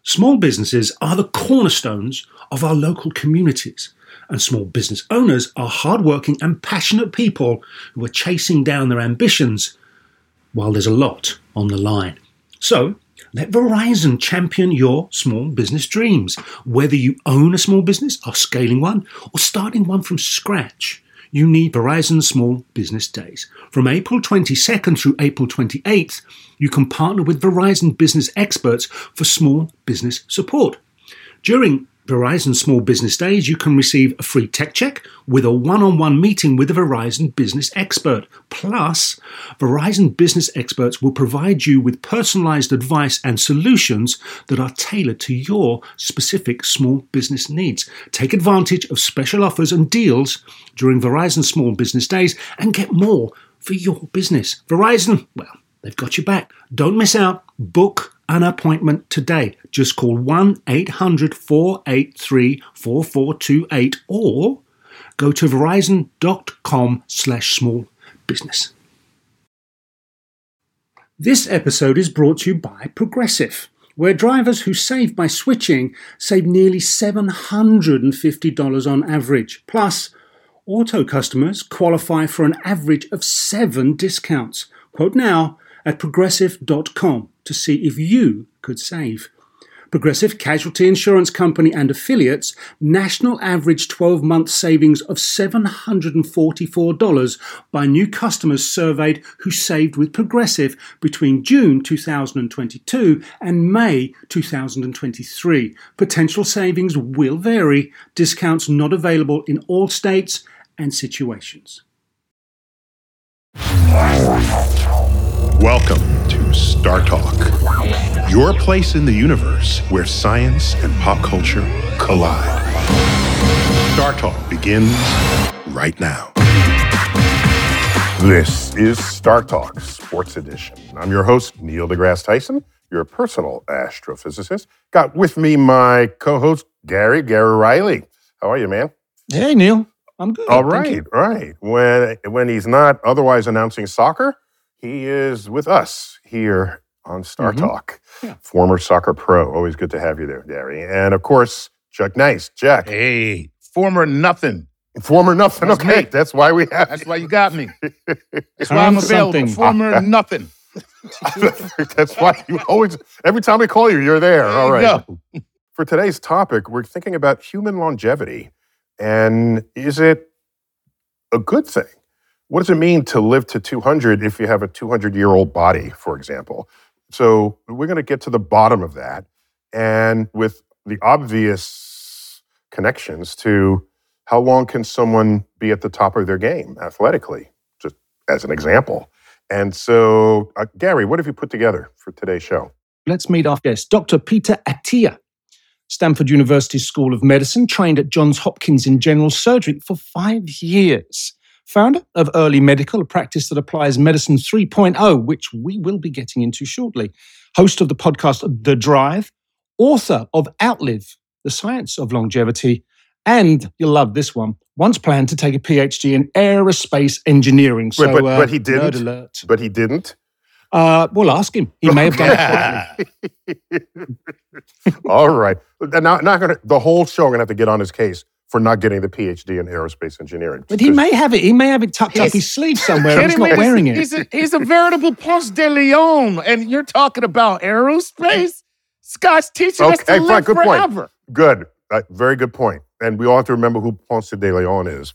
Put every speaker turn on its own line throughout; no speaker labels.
Small businesses are the cornerstones of our local communities, and small business owners are hardworking and passionate people who are chasing down their ambitions while there's a lot on the line. So, let Verizon champion your small business dreams. Whether you own a small business, are scaling one, or starting one from scratch, you need Verizon Small Business Days. From April 22nd through April 28th, you can partner with Verizon business experts for small business support. During Verizon Small Business Days, you can receive a free tech check with a one-on-one meeting with a Verizon business expert. Plus, Verizon business experts will provide you with personalized advice and solutions that are tailored to your specific small business needs. Take advantage of special offers and deals during Verizon Small Business Days and get more for your business. Verizon, well, they've got your back. Don't miss out. Book an appointment today. Just call 1-800-483-4428 or go to verizon.com/smallbusiness. This episode is brought to you by Progressive, where drivers who save by switching save nearly $750 on average. Plus, auto customers qualify for an average of 7 discounts. Quote now at progressive.com to see if you could save. Progressive Casualty Insurance Company and affiliates, national average 12-month savings of $744 by new customers surveyed who saved with Progressive between June 2022 and May 2023. Potential savings will vary. Discounts not available in all states and situations.
Welcome to Star Talk, your place in the universe where science and pop culture collide. Star Talk begins right now. This is Star Talk Sports Edition. I'm your host, Neil deGrasse Tyson, your personal astrophysicist. Got with me my co-host, Gary Riley. How are you, man?
Hey, Neil. I'm good.
All right. When he's not otherwise announcing soccer, he is with us here on Star Talk. Yeah. Former soccer pro. Always good to have you there, Gary. And of course, Chuck Nice. Jack.
Hey, former nothing.
That's okay. Me. That's why we have
That's why you got me. That's why I'm available. Former nothing.
That's why you always, every time we call you, you're there. All right. For today's topic, we're thinking about human longevity. And is it a good thing? What does it mean to live to 200 if you have a 200-year-old body, for example? So we're going to get to the bottom of that, and with the obvious connections to how long can someone be at the top of their game athletically, just as an example. And so, Gary, what have you put together for today's show?
Let's meet our guest, Dr. Peter Attia, Stanford University School of Medicine, trained at Johns Hopkins in general surgery for 5 years. Founder of Early Medical, a practice that applies medicine 3.0, which we will be getting into shortly. Host of the podcast The Drive, author of Outlive, The Science of Longevity, and you'll love this one, once planned to take a PhD in aerospace engineering. So,
but he didn't.
Nerd alert.
But he didn't?
We'll ask him. He may have done it quietly.
All right. The whole show, I'm going to have to get on his case for not getting the PhD in aerospace engineering.
But he may have it. He may have it tucked up his sleeve somewhere. He's not wearing it.
He's a veritable Ponce de Leon, and you're talking about aerospace? Scott's teaching us to live
good
forever.
Point. Good. Very good point. And we all have to remember who Ponce de Leon is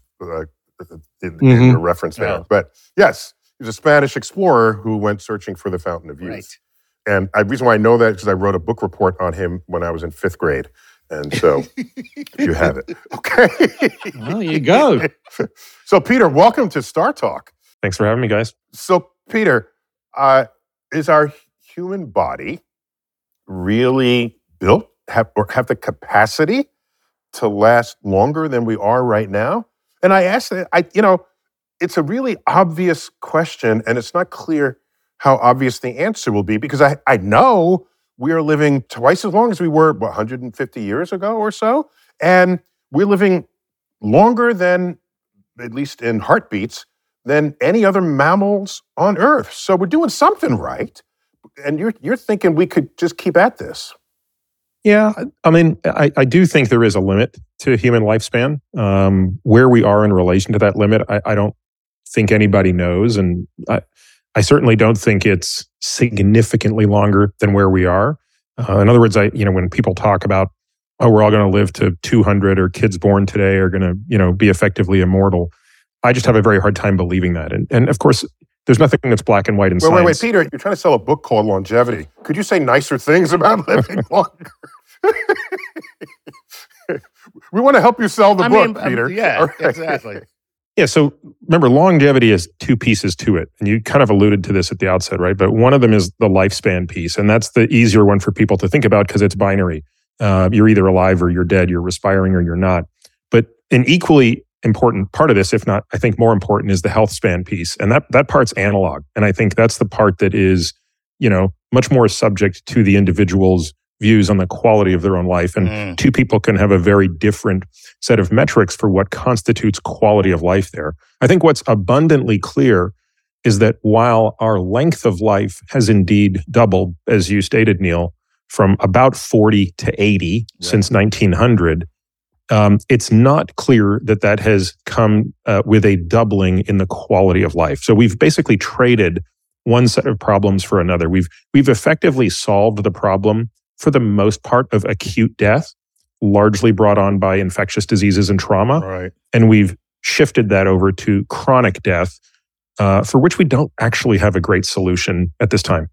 in the reference there. Yeah. But yes, he's a Spanish explorer who went searching for the Fountain of Youth. Right. And the reason why I know that is because I wrote a book report on him when I was in 5th grade. And so you have it. Okay.
Well, there you go.
So, Peter, welcome to Star Talk.
Thanks for having me, guys.
So, Peter, is our human body really built, have the capacity to last longer than we are right now? And I ask that, it's a really obvious question, and it's not clear how obvious the answer will be, because I know we are living twice as long as we were, 150 years ago or so? And we're living longer than, at least in heartbeats, than any other mammals on Earth. So we're doing something right. And you're thinking we could just keep at this.
Yeah, I mean, I do think there is a limit to human lifespan. Where we are in relation to that limit, I don't think anybody knows. And I certainly don't think it's significantly longer than where we are. In other words, when people talk about, oh, we're all going to live to 200 or kids born today are going to, be effectively immortal, I just have a very hard time believing that. And of course, there's nothing that's black and white in science.
Wait, Peter, you're trying to sell a book called Longevity. Could you say nicer things about living longer? We want to help you sell the book, Peter.
Yeah,
right.
Exactly.
Yeah, so remember, longevity has two pieces to it. And you kind of alluded to this at the outset, right? But one of them is the lifespan piece. And that's the easier one for people to think about because it's binary. You're either alive or you're dead. You're respiring or you're not. But an equally important part of this, if not, I think more important, is the health span piece. And that part's analog. And I think that's the part that is, much more subject to the individual's views on the quality of their own life. And two people can have a very different set of metrics for what constitutes quality of life there. I think what's abundantly clear is that while our length of life has indeed doubled, as you stated, Neil, from about 40 to 80 since 1900, it's not clear that has come with a doubling in the quality of life. So we've basically traded one set of problems for another. We've effectively solved the problem, for the most part, of acute death, largely brought on by infectious diseases and trauma.
Right.
And we've shifted that over to chronic death, for which we don't actually have a great solution at this time.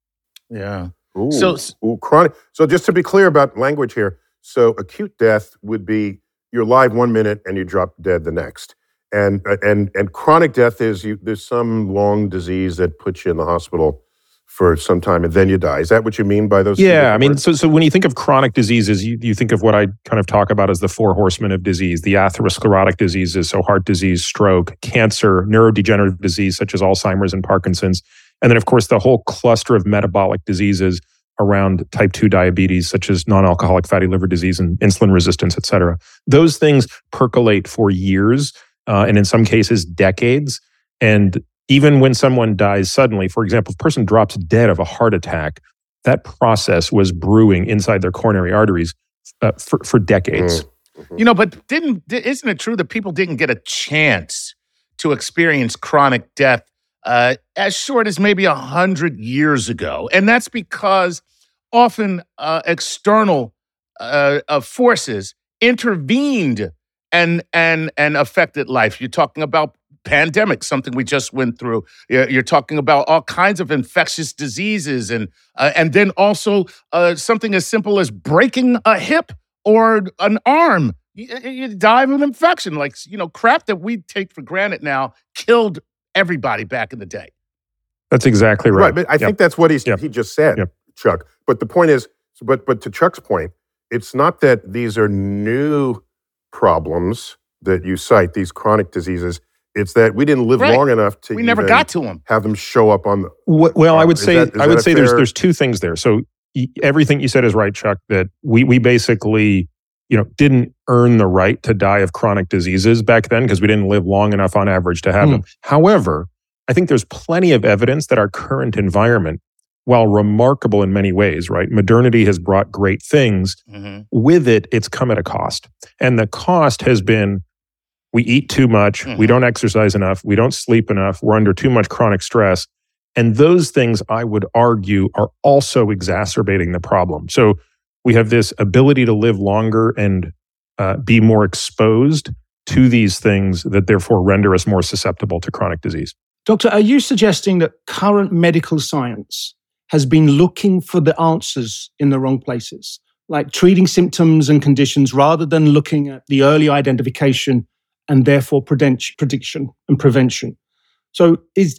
Yeah.
Chronic. So just to be clear about language here, so acute death would be you're alive 1 minute and you drop dead the next. And chronic death is there's some long disease that puts you in the hospital for some time and then you die. Is that what you mean by those?
Yeah, I mean, so when you think of chronic diseases, you think of what I kind of talk about as the four horsemen of disease, the atherosclerotic diseases, so heart disease, stroke, cancer, neurodegenerative disease such as Alzheimer's and Parkinson's, and then of course the whole cluster of metabolic diseases around type 2 diabetes, such as non-alcoholic fatty liver disease and insulin resistance, et cetera. Those things percolate for years, and in some cases, decades. And even when someone dies suddenly, for example, if a person drops dead of a heart attack, that process was brewing inside their coronary arteries for decades.
But isn't it true that people didn't get a chance to experience chronic death as short as maybe 100 years ago? And that's because often external forces intervened and affected life. You're talking about pandemic, something we just went through. You're talking about all kinds of infectious diseases, and then also something as simple as breaking a hip or an arm. You die of an infection, crap that we take for granted now killed everybody back in the day.
That's exactly right.
But I think that's what he just said, Chuck. But the point is, but to Chuck's point, it's not that these are new problems that you cite, these chronic diseases. It's that we didn't live long enough to
never got to them.
Have them show up on the.
Well, I would say there's two things there. So everything you said is right, Chuck. That we basically didn't earn the right to die of chronic diseases back then because we didn't live long enough on average to have them. However, I think there's plenty of evidence that our current environment, while remarkable in many ways, right? Modernity has brought great things. With it, it's come at a cost. And the cost has been we eat too much, we don't exercise enough, we don't sleep enough, we're under too much chronic stress. And those things, I would argue, are also exacerbating the problem. So we have this ability to live longer and be more exposed to these things that therefore render us more susceptible to chronic disease.
Doctor, are you suggesting that current medical science has been looking for the answers in the wrong places, like treating symptoms and conditions rather than looking at the early identification and therefore prediction and prevention? So is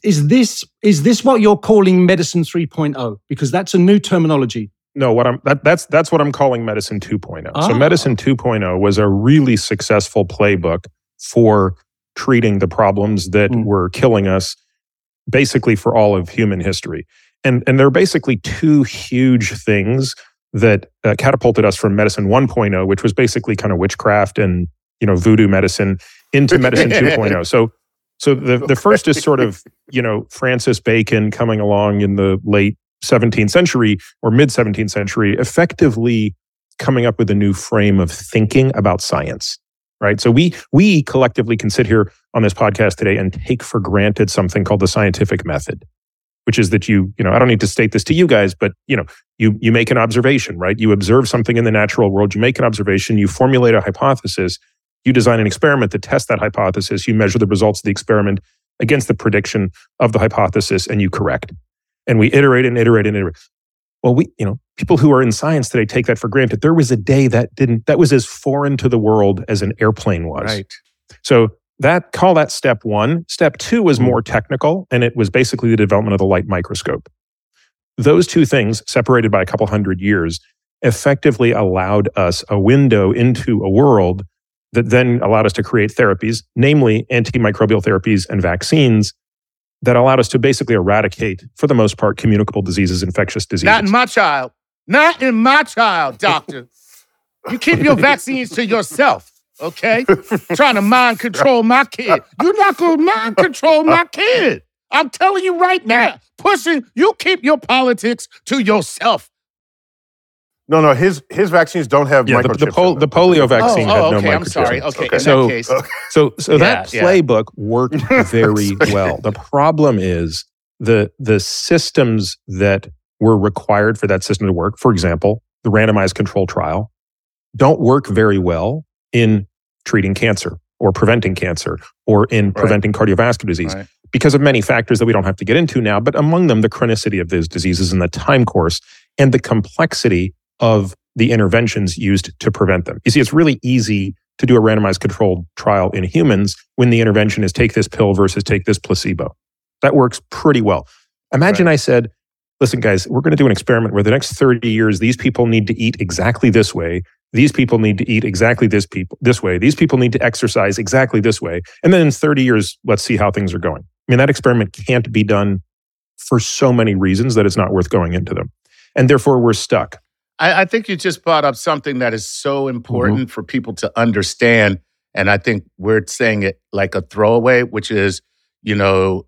this what you're calling medicine 3.0? Because that's a new terminology.
No, that's what I'm calling medicine 2.0. So medicine 2.0 was a really successful playbook for treating the problems that were killing us basically for all of human history. And there are basically two huge things that catapulted us from medicine 1.0, which was basically kind of witchcraft and voodoo medicine, into medicine 2.0. So the first is sort of, Francis Bacon coming along in the late 17th century or mid 17th century, effectively coming up with a new frame of thinking about science, right? So we collectively can sit here on this podcast today and take for granted something called the scientific method, which is that you know, I don't need to state this to you guys, but you make an observation, right? You observe something in the natural world, you make an observation, you formulate a hypothesis, you design an experiment to test that hypothesis, you measure the results of the experiment against the prediction of the hypothesis, and you correct. And we iterate and iterate and iterate. Well, people who are in science today take that for granted. There was a day that was as foreign to the world as an airplane was.
Right.
So call that step one. Step two was more technical, and it was basically the development of the light microscope. Those two things, separated by a couple hundred years, effectively allowed us a window into a world that then allowed us to create therapies, namely antimicrobial therapies and vaccines, that allowed us to basically eradicate, for the most part, communicable diseases, infectious diseases.
Not in my child. Not in my child, doctor. You keep your vaccines to yourself, okay? Trying to mind control my kid. You're not going to mind control my kid. I'm telling you right now. You keep your politics to yourself.
No, his vaccines don't have microchips.
The polio vaccine had no
okay,
microchips.
I'm sorry. Okay, in
so,
that case.
So that playbook worked very well. The problem is the systems that were required for that system to work, for example, the randomized control trial, don't work very well in treating cancer or preventing cancer or in preventing cardiovascular disease because of many factors that we don't have to get into now, but among them, the chronicity of those diseases and the time course and the complexity of the interventions used to prevent them. You see, it's really easy to do a randomized controlled trial in humans when the intervention is take this pill versus take this placebo. That works pretty well. Imagine I said, listen, guys, we're going to do an experiment where the next 30 years, these people need to eat exactly this way. These people need to eat exactly this way. These people need to exercise exactly this way. And then in 30 years, let's see how things are going. I mean, that experiment can't be done for so many reasons that it's not worth going into them. And therefore, we're stuck.
I think you just brought up something that is so important for people to understand. And I think we're saying it like a throwaway, which is, your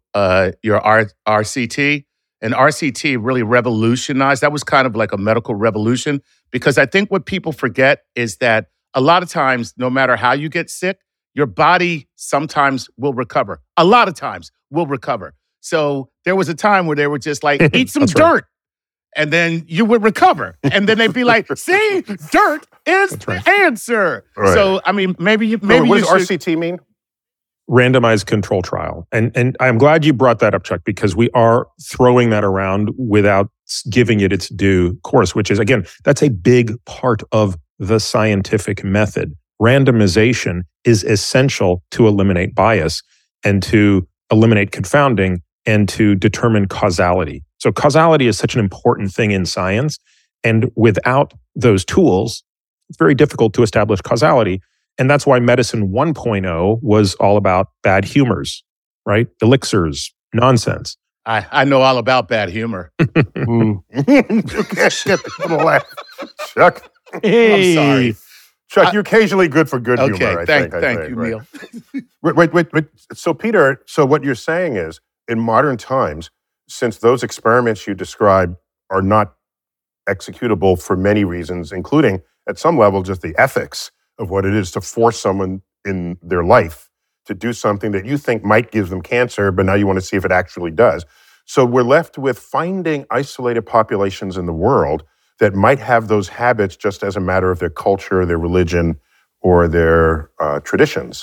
RCT. And RCT really revolutionized. That was kind of like a medical revolution, because I think what people forget is that a lot of times, no matter how you get sick, your body sometimes will recover. A lot of times will recover. So there was a time where they were just like, eat some dirt. And then you would recover. And then they'd be like, see, dirt is the answer. Right. So, I mean, maybe you
what does RCT mean?
Randomized control trial. And I'm glad you brought that up, Chuck, because we are throwing that around without giving it its due course, which is, again, that's a big part of the scientific method. Randomization is essential to eliminate bias and to eliminate confounding and to determine causality. So causality is such an important thing in science. And without those tools, it's very difficult to establish causality. And that's why Medicine 1.0 was all about bad humors, right? Elixirs, nonsense.
I know all about bad humor.
You can't get the laugh. Chuck.
Hey. I'm sorry.
Chuck, you're occasionally good for good humor, I think.
Thank you, Neil.
Wait. So, Peter, what you're saying is, in modern times, since those experiments you described are not executable for many reasons, including, at some level, just the ethics of what it is to force someone in their life to do something that you think might give them cancer, but now you want to see if it actually does. So we're left with finding isolated populations in the world that might have those habits just as a matter of their culture, their religion, or their traditions.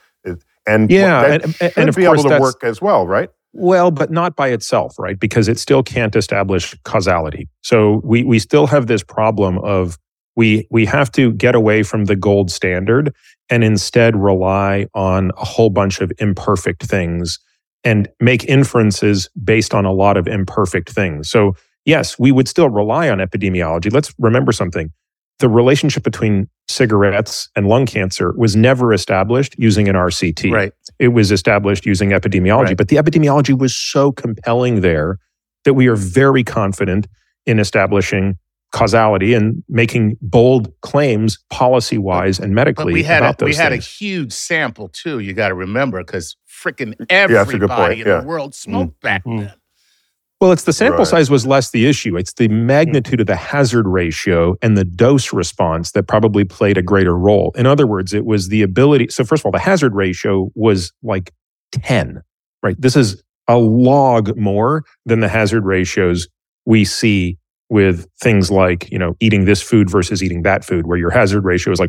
And of be
course
able to work as well, right?
Well, but not by itself, right? Because it still can't establish causality. So we still have this problem of we have to get away from the gold standard and instead rely on a whole bunch of imperfect things and make inferences based on a lot of imperfect things. So yes, we would still rely on epidemiology. Let's remember something. The relationship between cigarettes and lung cancer was never established using an RCT.
Right.
It was established using epidemiology.
Right.
But the epidemiology was so compelling there that we are very confident in establishing causality and making bold claims policy-wise and medically about those things.
We had a huge sample, too, you got to remember, because freaking everybody in the world smoked back then.
Well, it's the sample size was less the issue. It's the magnitude of the hazard ratio and the dose response that probably played a greater role. In other words, it was the ability. So first of all, the hazard ratio was like 10, right? This is a log more than the hazard ratios we see with things like, eating this food versus eating that food, where your hazard ratio is like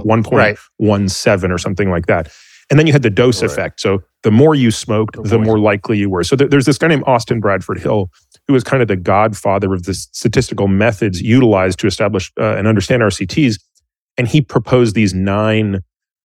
1.17 or something like that. And then you had the dose effect. So the more you smoked, the more likely you were. So there's this guy named Austin Bradford Hill, who was kind of the godfather of the statistical methods utilized to establish and understand RCTs. And he proposed these 9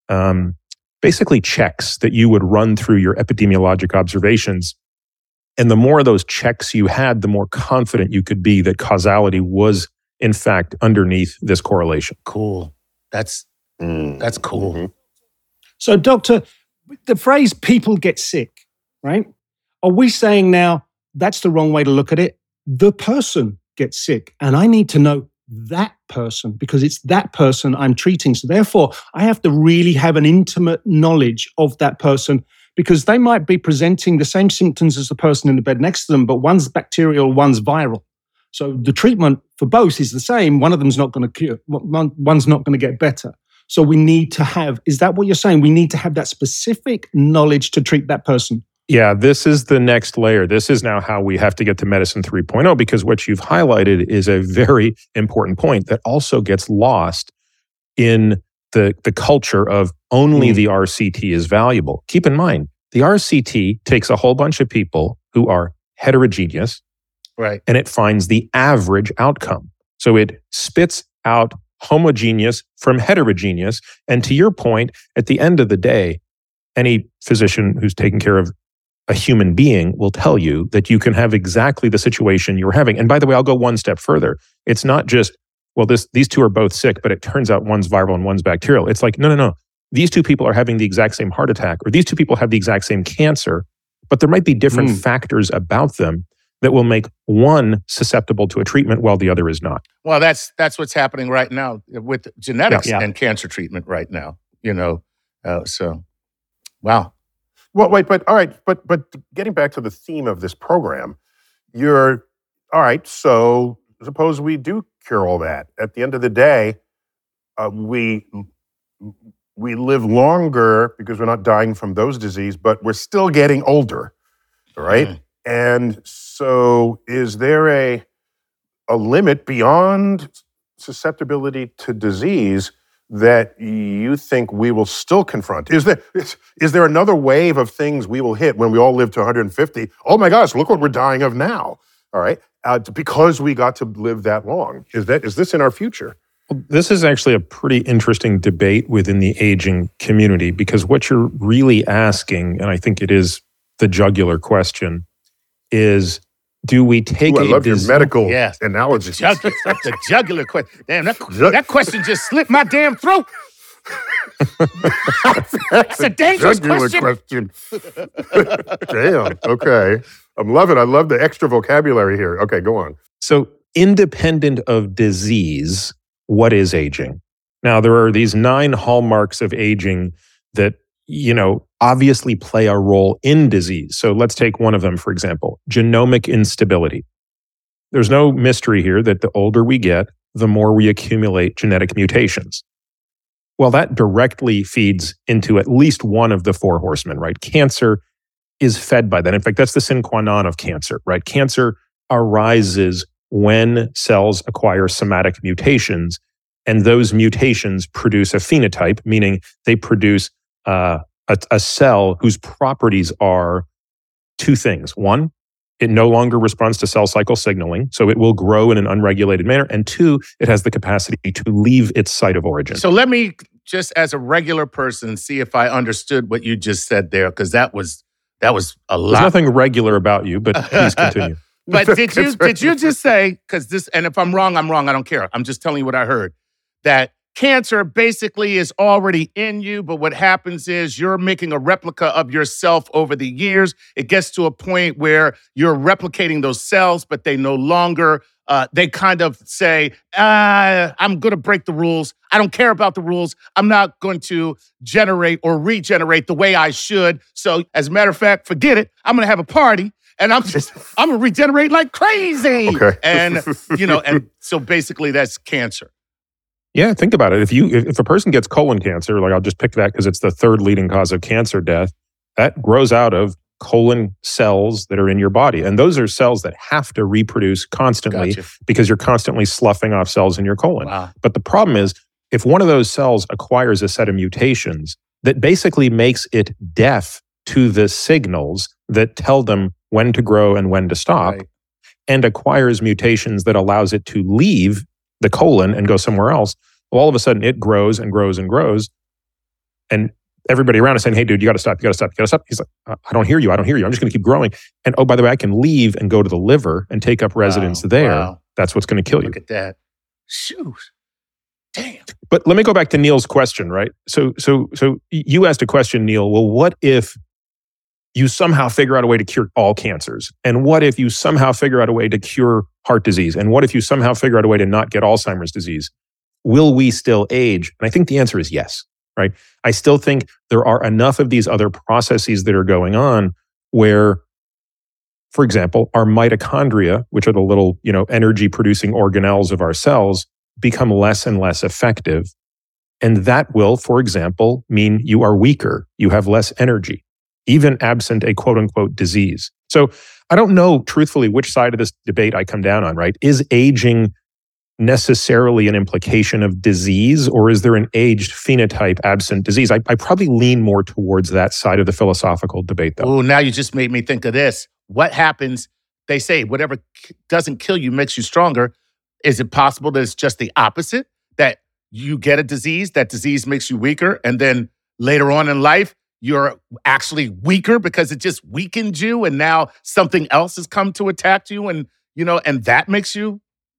basically checks that you would run through your epidemiologic observations. And the more of those checks you had, the more confident you could be that causality was, in fact, underneath this correlation.
Cool. That's cool.
Mm-hmm.
So, Doctor, the phrase people get sick, right? Are we saying now that's the wrong way to look at it? The person gets sick, and I need to know that person because it's that person I'm treating. So therefore, I have to really have an intimate knowledge of that person because they might be presenting the same symptoms as the person in the bed next to them, but one's bacterial, one's viral. So the treatment for both is the same. One of them's not going to cure, one's not going to get better. So we need to have, is that what you're saying? We need to have that specific knowledge to treat that person.
Yeah, this is the next layer. This is now how we have to get to medicine 3.0, because what you've highlighted is a very important point that also gets lost in the culture of only the RCT is valuable. Keep in mind, the RCT takes a whole bunch of people who are heterogeneous,
right,
and it finds the average outcome. So it spits out homogeneous from heterogeneous. And to your point, at the end of the day, any physician who's taking care of a human being will tell you that you can have exactly the situation you're having. And by the way, I'll go one step further. It's not just, well, these two are both sick, but it turns out one's viral and one's bacterial. It's like, no. These two people are having the exact same heart attack, or these two people have the exact same cancer, but there might be different factors about them that will make one susceptible to a treatment while the other is not.
Well, that's what's happening right now with genetics and cancer treatment right now. So, wow.
Well, wait, but all right, but getting back to the theme of this program, you're all right. So suppose we do cure all that. At the end of the day, we live longer because we're not dying from those diseases, but we're still getting older, right? Mm. And so, is there a limit beyond susceptibility to disease that you think we will still confront? Is there another wave of things we will hit when we all live to 150? Oh my gosh, look what we're dying of now. All right, because we got to live that long. Is this in our future?
Well, this is actually a pretty interesting debate within the aging community, because what you're really asking, and I think it is the jugular question, is do we take
I love your medical analogy.
The jugular question. Damn, that question just slipped my damn throat. That's a dangerous question.
Damn, okay. I'm loving it. I love the extra vocabulary here. Okay, go on.
So independent of disease, what is aging? Now, there are these 9 hallmarks of aging that obviously play a role in disease. So let's take one of them, for example, genomic instability. There's no mystery here that the older we get, the more we accumulate genetic mutations. Well, that directly feeds into at least one of the 4 horsemen, right? Cancer is fed by that. In fact, that's the sine qua non of cancer, right? Cancer arises when cells acquire somatic mutations, and those mutations produce a phenotype, meaning they produce a cell whose properties are 2 things. 1, it no longer responds to cell cycle signaling, so it will grow in an unregulated manner. And 2, it has the capacity to leave its site of origin.
So let me just, as a regular person, see if I understood what you just said there, because that was a lot.
There's nothing regular about you, but please continue.
But did you just say, because this, and if I'm wrong, I don't care. I'm just telling you what I heard, that cancer basically is already in you, but what happens is you're making a replica of yourself over the years. It gets to a point where you're replicating those cells, but they no longer, they kind of say, I'm going to break the rules. I don't care about the rules. I'm not going to generate or regenerate the way I should. So as a matter of fact, forget it. I'm going to have a party and I'm gonna regenerate like crazy.
Okay.
And and so basically that's cancer.
Yeah, think about it. If a person gets colon cancer, like I'll just pick that because it's the third leading cause of cancer death, that grows out of colon cells that are in your body. And those are cells that have to reproduce constantly because you're constantly sloughing off cells in your colon.
Wow.
But the problem is, if one of those cells acquires a set of mutations that basically makes it deaf to the signals that tell them when to grow and when to stop, and acquires mutations that allows it to leave the colon and go somewhere else, well, all of a sudden it grows and grows and grows. And everybody around is saying, hey, dude, you got to stop, you got to stop, you got to stop. He's like, I don't hear you. I'm just going to keep growing. And oh, by the way, I can leave and go to the liver and take up residence there.
Wow.
That's what's going to kill you.
Look at that. Shoot. Damn.
But let me go back to Neil's question, right? So you asked a question, Neil. Well, what if you somehow figure out a way to cure all cancers? And what if you somehow figure out a way to cure heart disease? And what if you somehow figure out a way to not get Alzheimer's disease? Will we still age? And I think the answer is yes, right? I still think there are enough of these other processes that are going on where, for example, our mitochondria, which are the little, energy producing organelles of our cells, become less and less effective. And that will, for example, mean you are weaker, you have less energy, even absent a quote unquote disease. So I don't know, truthfully, which side of this debate I come down on, right? Is aging necessarily an implication of disease, or is there an aged phenotype absent disease? I probably lean more towards that side of the philosophical debate, though.
Oh, now you just made me think of this. What happens? They say whatever doesn't kill you makes you stronger. Is it possible that it's just the opposite? That you get a disease, that disease makes you weaker, and then later on in life, you're actually weaker because it just weakened you, and now something else has come to attack you, and and that makes you,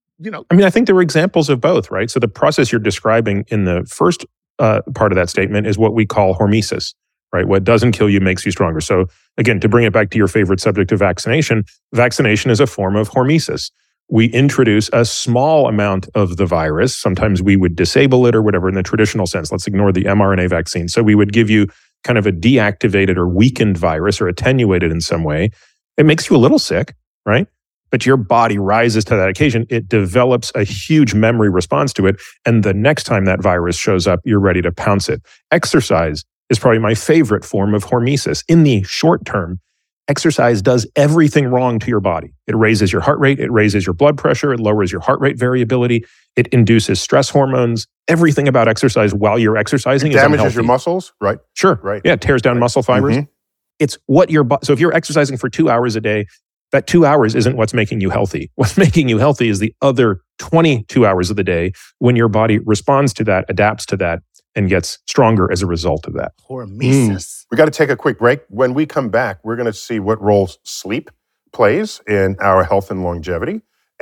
I mean, I think there were examples of both, right? So the process you're describing in the first part of that statement is what we call hormesis, right? What doesn't kill you makes you stronger. So again, to bring it back to your favorite subject of vaccination is a form of hormesis. We introduce a small amount of the virus. Sometimes we would disable it or whatever in the traditional sense. Let's ignore the mRNA vaccine. So we would give you kind of a deactivated or weakened virus or attenuated in some way. It makes you a little sick, right? But your body rises to that occasion. It develops a huge memory response to it. And the next time that virus shows up, you're ready to pounce it. Exercise is probably my favorite form of hormesis. In the short term, exercise does everything wrong to your body. It raises your heart rate. It raises your blood pressure. It lowers your heart rate variability. It induces stress hormones. Everything about exercise while you're exercising is unhealthy.
Damages your muscles, right?
Sure.
Right.
Yeah, it tears down muscle fibers. Mm-hmm. It's what your body... So if you're exercising for 2 hours a day, that 2 hours isn't what's making you healthy. What's making you healthy is the other 22 hours of the day when your body responds to that, adapts to that, and gets stronger as a result of that.
Hormesis.
We got to take a quick break. When we come back, we're going to see what role sleep plays in our health and longevity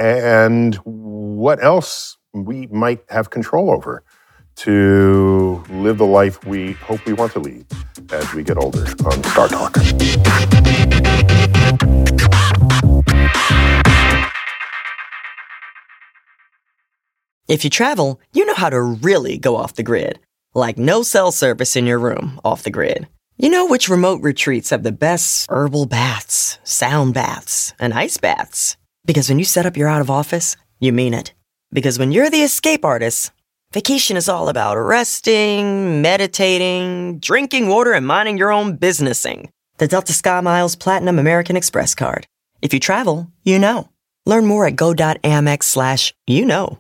and what else we might have control over to live the life we hope we want to lead as we get older on Star Talk.
If you travel, you know how to really go off the grid. Like no cell service in your room off the grid. You know which remote retreats have the best herbal baths, sound baths, and ice baths. Because when you set up your out of office, you mean it. Because when you're the escape artist, vacation is all about resting, meditating, drinking water, and minding your own businessing. The Delta SkyMiles Platinum American Express card. If you travel, you know. Learn more at go.amex/you-know.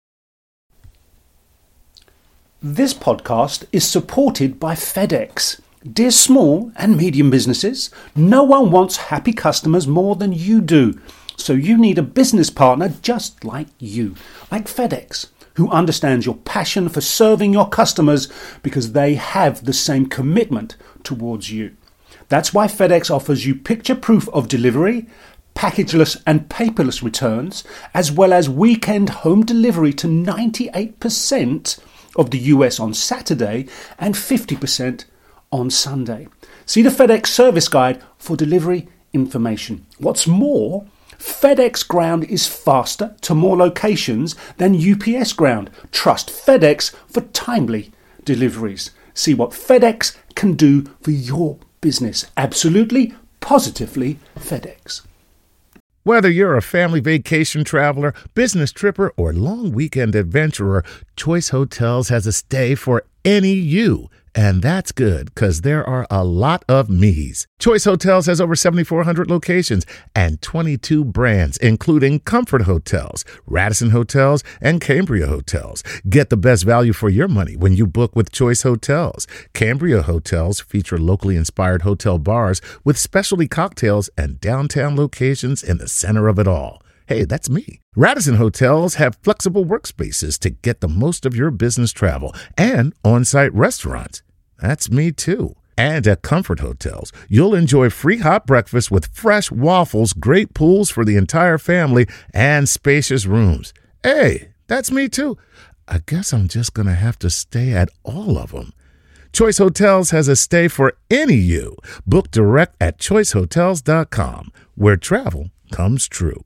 This podcast is supported by FedEx. Dear small and medium businesses, no one wants happy customers more than you do. So you need a business partner just like you, like FedEx, who understands your passion for serving your customers because they have the same commitment towards you. That's why FedEx offers you picture proof of delivery, packageless and paperless returns, as well as weekend home delivery to 98% of the US on Saturday and 50% on Sunday. See the FedEx service guide for delivery information. What's more, FedEx Ground is faster to more locations than UPS Ground. Trust FedEx for timely deliveries. See what FedEx can do for your business. Absolutely, positively FedEx.
Whether you're a family vacation traveler, business tripper, or long weekend adventurer, Choice Hotels has a stay for any you. And that's good, because there are a lot of me's. Choice Hotels has over 7,400 locations and 22 brands, including Comfort Hotels, Radisson Hotels, and Cambria Hotels. Get the best value for your money when you book with Choice Hotels. Cambria Hotels feature locally inspired hotel bars with specialty cocktails and downtown locations in the center of it all. Hey, that's me. Radisson Hotels have flexible workspaces to get the most of your business travel and on-site restaurants. That's me too. And at Comfort Hotels, you'll enjoy free hot breakfast with fresh waffles, great pools for the entire family, and spacious rooms. Hey, that's me too. I guess I'm just going to have to stay at all of them. Choice Hotels has a stay for any you. Book direct at choicehotels.com, where travel comes true.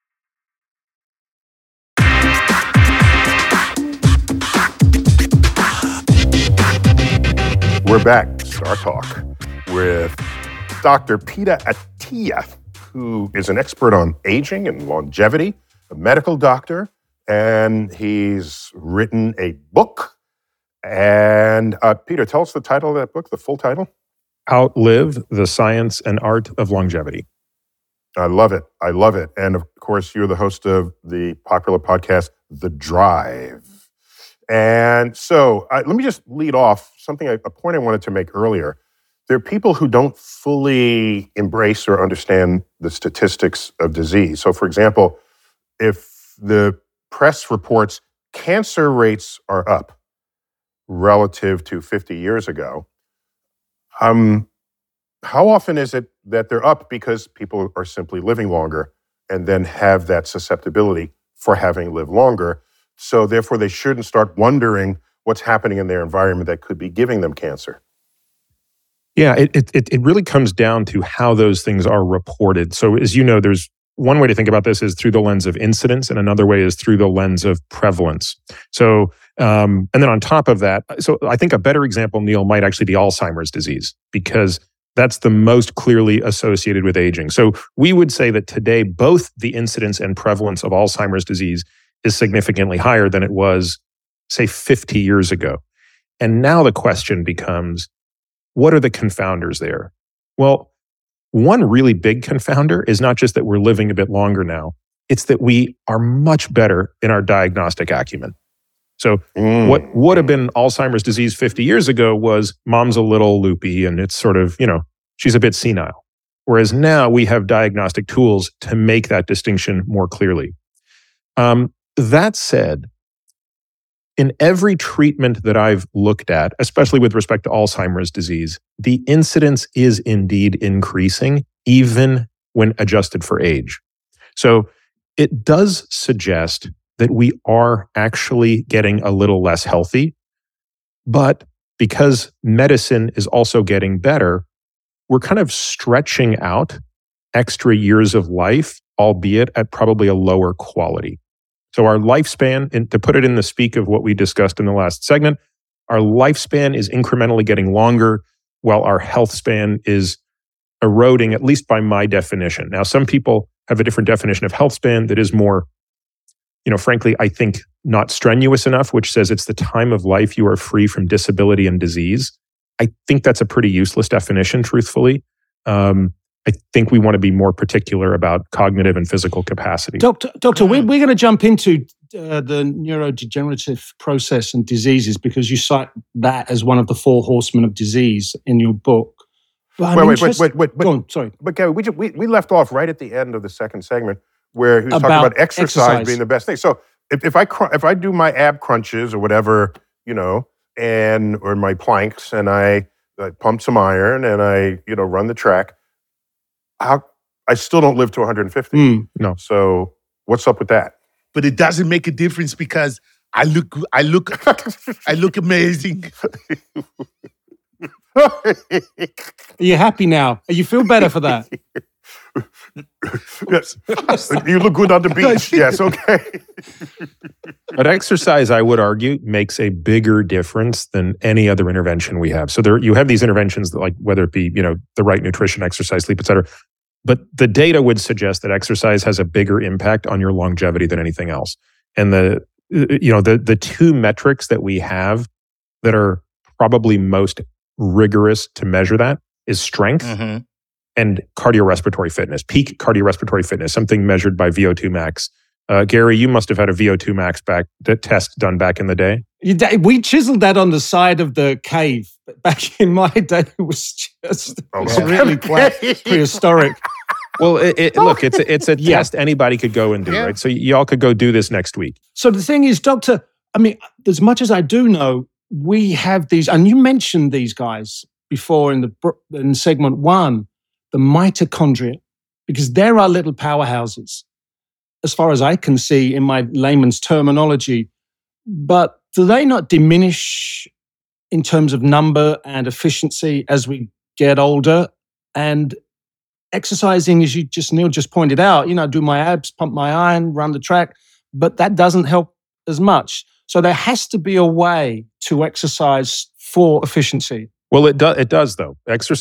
We're back, Star Talk, with Dr. Peter Attia, who is an expert on aging and longevity, a medical doctor, and he's written a book. And Peter, tell us the title of that book, the full title.
Outlive the Science and Art of Longevity.
I love it. I love it. And of course, you're the host of the popular podcast, The Drive. And so let me just lead off a point I wanted to make earlier. There are people who don't fully embrace or understand the statistics of disease. So for example, if the press reports cancer rates are up relative to 50 years ago, how often is it that they're up because people are simply living longer and then have that susceptibility for having lived longer? So therefore, they shouldn't start wondering what's happening in their environment that could be giving them cancer.
Yeah, it really comes down to how those things are reported. So as you know, there's one way to think about this is through the lens of incidence, and another way is through the lens of prevalence. So, and then on top of that, so I think a better example, Neil, might actually be Alzheimer's disease, because that's the most clearly associated with aging. So we would say that today, both the incidence and prevalence of Alzheimer's disease is significantly higher than it was, say, 50 years ago. And now the question becomes, what are the confounders there? Well, one really big confounder is not just that we're living a bit longer now, it's that we are much better in our diagnostic acumen. So what would have been Alzheimer's disease 50 years ago was mom's a little loopy and it's sort of, she's a bit senile. Whereas now we have diagnostic tools to make that distinction more clearly. That said, in every treatment that I've looked at, especially with respect to Alzheimer's disease, the incidence is indeed increasing, even when adjusted for age. So it does suggest that we are actually getting a little less healthy, but because medicine is also getting better, we're kind of stretching out extra years of life, albeit at probably a lower quality. So our lifespan, and to put it in the speak of what we discussed in the last segment, our lifespan is incrementally getting longer while our health span is eroding, at least by my definition. Now, some people have a different definition of health span that is more, frankly, I think not strenuous enough, which says it's the time of life you are free from disability and disease. I think that's a pretty useless definition, truthfully. I think we want to be more particular about cognitive and physical capacity.
Doctor, we're going to jump into the neurodegenerative process and diseases because you cite that as one of the 4 horsemen of disease in your book.
Wait.
Go on, sorry.
But Gary, we left off right at the end of the second segment where he was talking about exercise being the best thing. So if I do my ab crunches or whatever, or my planks, and I pump some iron and I run the track, I still don't live to 150.
No.
So what's up with that?
But it doesn't make a difference because I look amazing.
Are you happy now? You feel better for that?
Yes. You look good on the beach. Yes, okay.
But exercise, I would argue, makes a bigger difference than any other intervention we have. So you have these interventions that, like, whether it be, the right nutrition, exercise, sleep, et cetera. But the data would suggest that exercise has a bigger impact on your longevity than anything else. And the two metrics that we have that are probably most rigorous to measure that is strength and cardiorespiratory fitness, peak cardiorespiratory fitness, something measured by VO2 max. Gary, you must have had a VO2 max test done back in the day.
We chiseled that on the side of the cave. But back in my day, it was just really quite prehistoric.
Well, look, it's a test anybody could go and do, right? So y'all could go do this next week.
So the thing is, Doctor, as much as I do know, we have these, and you mentioned these guys before in segment 1, the mitochondria, because there are little powerhouses, as far as I can see in my layman's terminology. But do they not diminish in terms of number and efficiency as we get older? And exercising, as Neil just pointed out, do my abs, pump my iron, run the track, but that doesn't help as much. So there has to be a way to exercise for efficiency.
Well, it does though.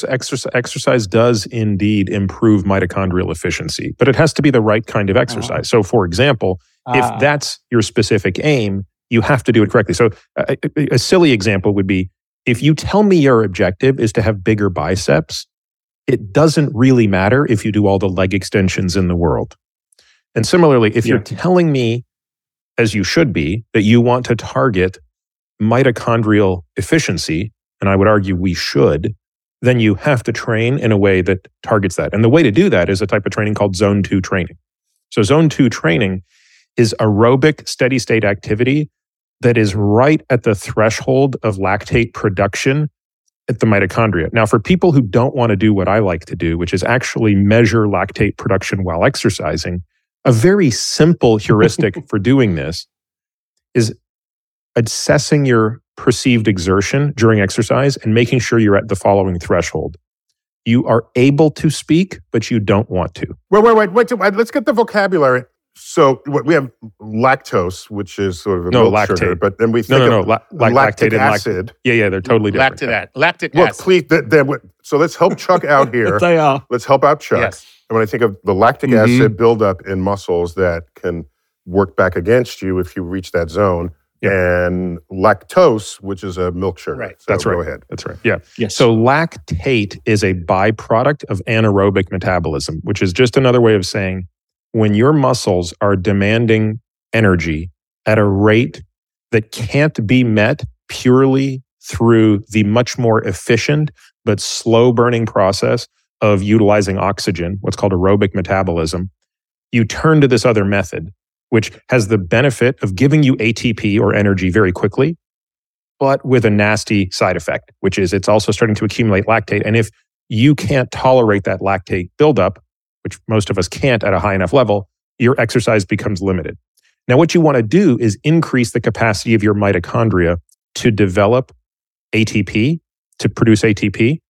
Exercise does indeed improve mitochondrial efficiency, but it has to be the right kind of exercise. So, for example, if that's your specific aim, you have to do it correctly. So a silly example would be, if you tell me your objective is to have bigger biceps, it doesn't really matter if you do all the leg extensions in the world. And similarly, if you're telling me, as you should be, that you want to target mitochondrial efficiency, and I would argue we should, then you have to train in a way that targets that. And the way to do that is a type of training called Zone 2 training. So Zone 2 training is aerobic steady state activity that is right at the threshold of lactate production at the mitochondria. Now, for people who don't want to do what I like to do, which is actually measure lactate production while exercising, a very simple heuristic for doing this is assessing your perceived exertion during exercise and making sure you're at the following threshold. You are able to speak, but you don't want to.
Wait. Let's get the vocabulary. So we have lactose, which is sort of a milk
lactate.
Sugar, but then we think of lactic acid.
Yeah, they're totally different.
Lactic
Look,
acid.
please, so let's help Chuck out here.
They are.
Let's help out Chuck.
Yes.
And when I think of the lactic acid buildup in muscles that can work back against you if you reach that zone, and lactose, which is a milk sugar.
Right.
So
That's right.
Go ahead.
That's right. Yeah.
Yes.
So lactate is a byproduct of anaerobic metabolism, which is just another way of saying when your muscles are demanding energy at a rate that can't be met purely through the much more efficient but slow burning process of utilizing oxygen, what's called aerobic metabolism, you turn to this other method, which has the benefit of giving you ATP or energy very quickly, but with a nasty side effect, which is it's also starting to accumulate lactate. And if you can't tolerate that lactate buildup, which most of us can't at a high enough level, your exercise becomes limited. Now, what you want to do is increase the capacity of your mitochondria to develop ATP, to produce ATP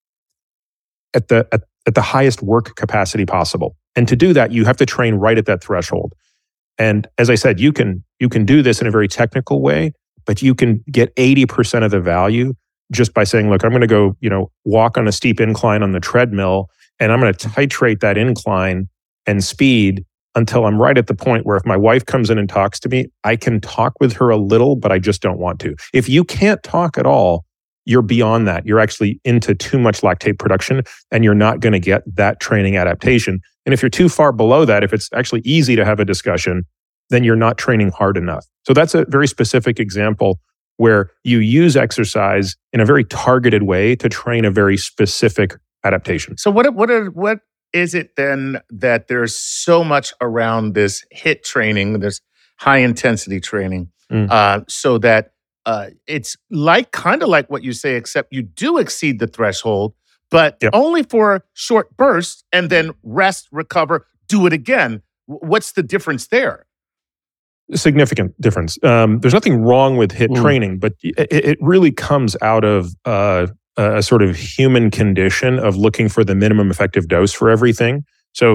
at the highest work capacity possible. And to do that, you have to train right at that threshold. And as I said, you can do this in a very technical way, but you can get 80% of the value just by saying, look, I'm going to go, walk on a steep incline on the treadmill, and I'm going to titrate that incline and speed until I'm right at the point where if my wife comes in and talks to me, I can talk with her a little, but I just don't want to. If you can't talk at all, you're beyond that. You're actually into too much lactate production, and you're not going to get that training adaptation. And if you're too far below that, if it's actually easy to have a discussion, then you're not training hard enough. So that's a very specific example where you use exercise in a very targeted way to train a very specific adaptation.
So what is it then that there's so much around this HIIT training, this high intensity training, so that it's kind of like what you say, except you do exceed the threshold, but only for short bursts, and then rest, recover, do it again. What's the difference there?
Significant difference. There's nothing wrong with HIIT training, but it really comes out of a sort of human condition of looking for the minimum effective dose for everything. So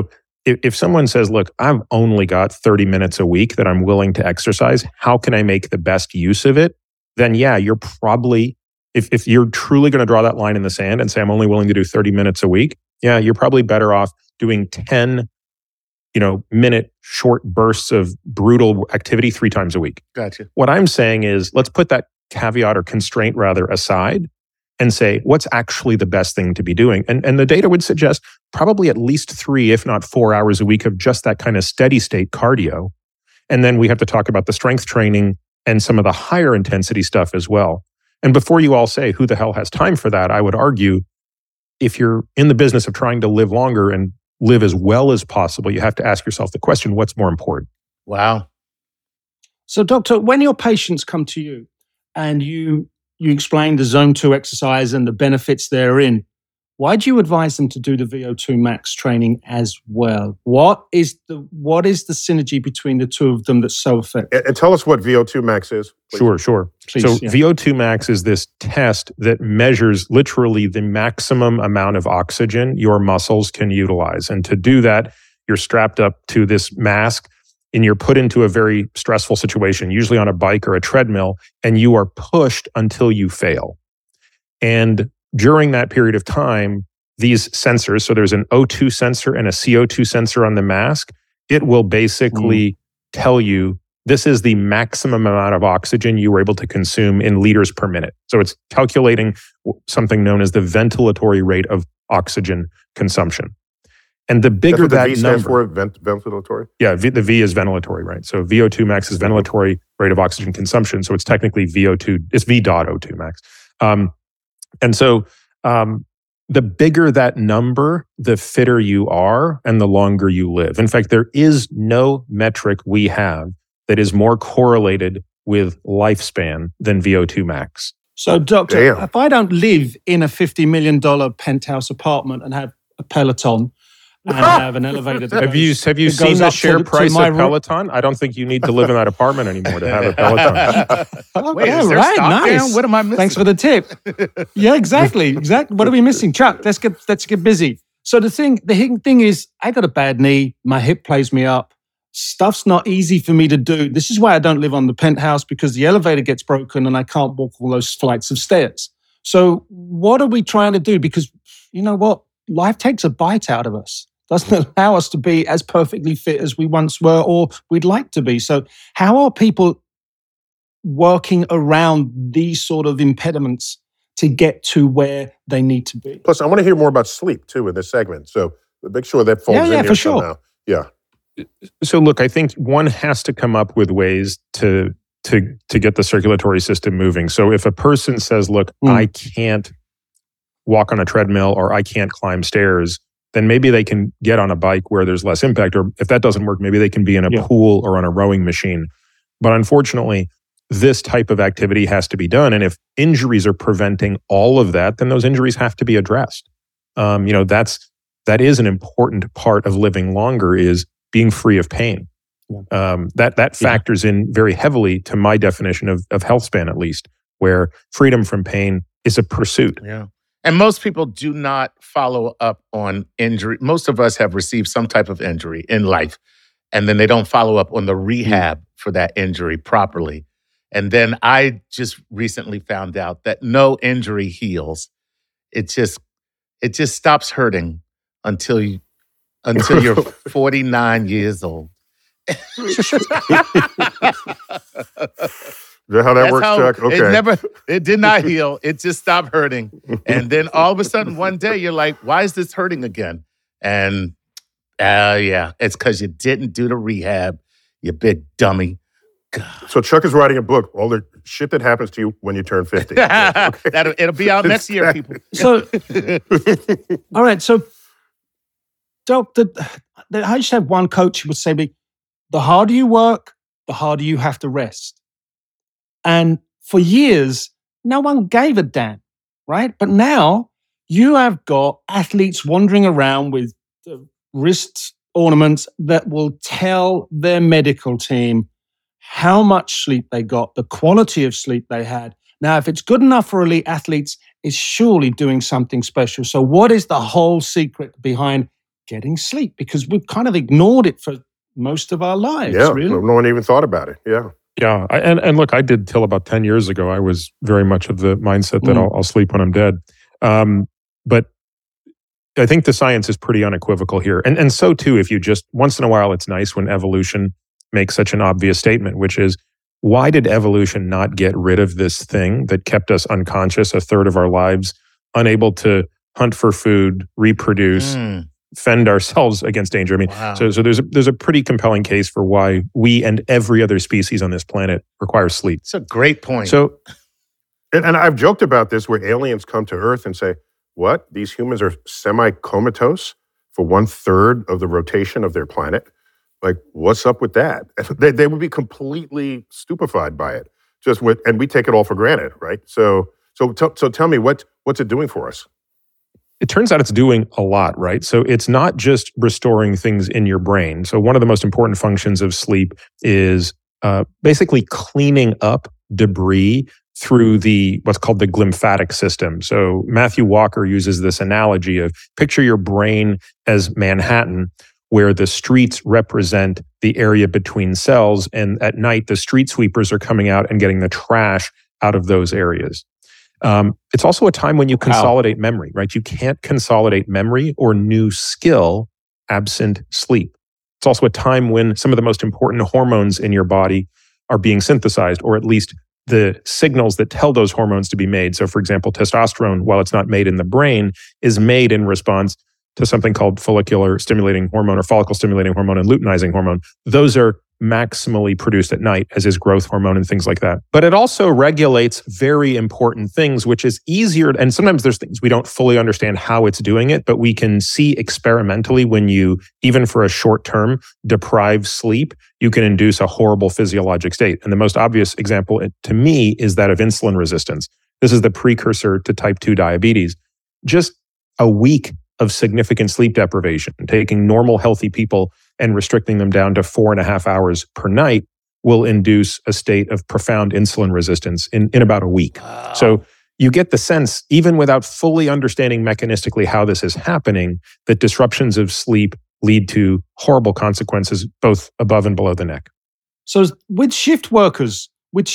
if someone says, look, I've only got 30 minutes a week that I'm willing to exercise, how can I make the best use of it? Then yeah, you're probably, if you're truly going to draw that line in the sand and say, I'm only willing to do 30 minutes a week, yeah, you're probably better off doing 10, minute short bursts of brutal activity 3 times a week.
Gotcha.
What I'm saying is, let's put that caveat or constraint rather aside and say, what's actually the best thing to be doing? And the data would suggest probably at least 3, if not 4 hours a week of just that kind of steady state cardio. And then we have to talk about the strength training and some of the higher intensity stuff as well. And before you all say, who the hell has time for that? I would argue, if you're in the business of trying to live longer and live as well as possible, you have to ask yourself the question, what's more important?
Wow.
So, doctor, when your patients come to you and you explain the Zone 2 exercise and the benefits therein, why do you advise them to do the VO2 max training as well? What is the synergy between the two of them that's so effective?
And tell us what VO2 max is, please.
Sure.
Please,
so
yeah.
VO2 max is this test that measures literally the maximum amount of oxygen your muscles can utilize. And to do that, you're strapped up to this mask and you're put into a very stressful situation, usually on a bike or a treadmill, and you are pushed until you fail. And during that period of time, these sensors, so there's an O2 sensor and a CO2 sensor on the mask, it will basically tell you this is the maximum amount of oxygen you were able to consume in liters per minute. So it's calculating something known as the ventilatory rate of oxygen consumption. And the bigger
That's what
that
the V stands
number,
for, ventilatory?
yeah, the V is ventilatory, right? So VO2 max is ventilatory rate of oxygen consumption. So it's technically VO2, it's V.O2 max. And so the bigger that number, the fitter you are and the longer you live. In fact, there is no metric we have that is more correlated with lifespan than VO2 max.
So, doctor,
Damn.
if I don't live in a $50 million penthouse apartment and have a Peloton and have an elevator that
Have you
that
seen
goes
the
up
share
to
price
my
of Peloton? I don't think you need to live in that apartment anymore to have a Peloton.
Wait,
yeah,
is there
right,
stock
nice.
down? What am I missing?
Thanks for the tip. Yeah, exactly. What are we missing, Chuck? Let's get busy. So the thing is, I got a bad knee. My hip plays me up. Stuff's not easy for me to do. This is why I don't live on the penthouse, because the elevator gets broken and I can't walk all those flights of stairs. So what are we trying to do? Because you know what? Life takes a bite out of us. Doesn't allow us to be as perfectly fit as we once were or we'd like to be. So how are people working around these sort of impediments to get to where they need to be?
Plus, I want to hear more about sleep, too, in this segment. So make sure that folds in
Yeah,
here
for sure.
somehow. Yeah.
So look, I think one has to come up with ways to get the circulatory system moving. So if a person says, look, I can't walk on a treadmill or I can't climb stairs, then maybe they can get on a bike where there's less impact. Or if that doesn't work, maybe they can be in a pool or on a rowing machine. But unfortunately, this type of activity has to be done. And if injuries are preventing all of that, then those injuries have to be addressed. That is an important part of living longer, is being free of pain. That factors in very heavily to my definition of health span, at least, where freedom from pain is a pursuit.
Yeah. And most people do not follow up on injury. Most of us have received some type of injury in life, and then they don't follow up on the rehab for that injury properly. And then I just recently found out that no injury heals. It just stops hurting until you're 49 years old.
Is that how that works, Chuck? Okay.
It did not heal. It just stopped hurting. And then all of a sudden, one day, you're like, why is this hurting again? And it's because you didn't do the rehab, you big dummy. God.
So Chuck is writing a book, all the shit that happens to you when you turn 50.
It'll be out next year, people.
So, all right. So, Doc, I used to have one coach who would say to me, the harder you work, the harder you have to rest. And for years, no one gave a damn, right? But now you have got athletes wandering around with wrist ornaments that will tell their medical team how much sleep they got, the quality of sleep they had. Now, if it's good enough for elite athletes, it's surely doing something special. So what is the whole secret behind getting sleep because we've kind of ignored it for most of our lives.
Yeah,
really.
no one even thought about it. Yeah.
Yeah. And look, I did till about 10 years ago. I was very much of the mindset that I'll sleep when I'm dead. But I think the science is pretty unequivocal here. And so too, if you just, once in a while, it's nice when evolution makes such an obvious statement, which is, why did evolution not get rid of this thing that kept us unconscious a third of our lives, unable to hunt for food, reproduce, fend ourselves against danger? I mean, so there's a pretty compelling case for why we and every other species on this planet require sleep.
It's a great point.
So,
and I've joked about this where aliens come to Earth and say, what? These humans are semi-comatose for 1/3 of the rotation of their planet? Like, what's up with that? They would be completely stupefied by it. And we take it all for granted, right? So tell me, what's it doing for us?
it turns out it's doing a lot, right? So it's not just restoring things in your brain. So one of the most important functions of sleep is basically cleaning up debris through what's called the glymphatic system. So Matthew Walker uses this analogy of picture your brain as Manhattan, where the streets represent the area between cells, and at night the street sweepers are coming out and getting the trash out of those areas. It's also a time when you consolidate memory, right? You can't consolidate memory or new skill absent sleep. It's also a time when some of the most important hormones in your body are being synthesized, or at least the signals that tell those hormones to be made. So for example, testosterone, while it's not made in the brain, is made in response to something called follicular stimulating hormone or follicle stimulating hormone and luteinizing hormone. Those are maximally produced at night, as is growth hormone and things like that. But it also regulates very important things, which is easier. And sometimes there's things we don't fully understand how it's doing it, but we can see experimentally when you, even for a short term, deprive sleep, you can induce a horrible physiologic state. And the most obvious example to me is that of insulin resistance. This is the precursor to type 2 diabetes. Just a week of significant sleep deprivation, taking normal healthy people and restricting them down to 4.5 hours per night will induce a state of profound insulin resistance in about a week. Wow. So you get the sense, even without fully understanding mechanistically how this is happening, that disruptions of sleep lead to horrible consequences both above and below the neck.
So with shift workers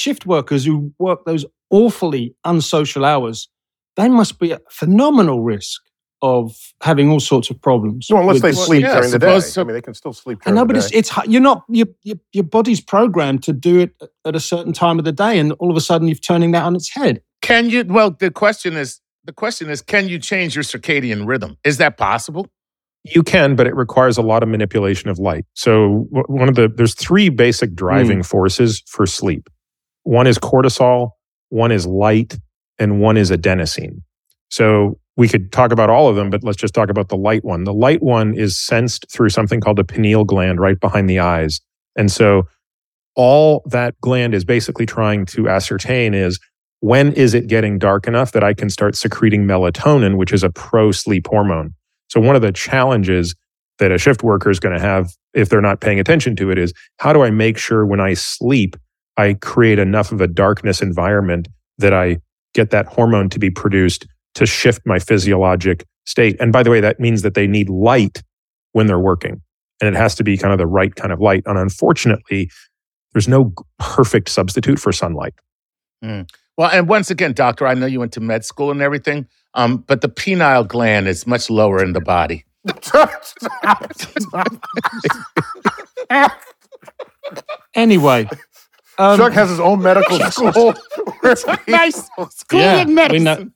who work those awfully unsocial hours, they must be at phenomenal risk of having all sorts of problems.
No, unless they sleep during the day. I mean, they can still sleep during the day.
I know, but you're not, your body's programmed to do it at a certain time of the day, and all of a sudden you're turning that on its head.
Can you? Well, the question is, can you change your circadian rhythm? Is that possible?
You can, but it requires a lot of manipulation of light. So there's 3 basic driving forces for sleep. One is cortisol, one is light, and one is adenosine. So we could talk about all of them, but let's just talk about the light one. The light one is sensed through something called the pineal gland right behind the eyes. And so all that gland is basically trying to ascertain is, when is it getting dark enough that I can start secreting melatonin, which is a pro-sleep hormone. So one of the challenges that a shift worker is going to have if they're not paying attention to it is, how do I make sure when I sleep, I create enough of a darkness environment that I get that hormone to be produced to shift my physiologic state. And by the way, that means that they need light when they're working. And it has to be kind of the right kind of light. And unfortunately, there's no perfect substitute for sunlight.
Well, and once again, doctor, I know you went to med school and everything, but the pineal gland is much lower in the body.
Anyway.
Chuck has his own medical school.
Nice school in medicine.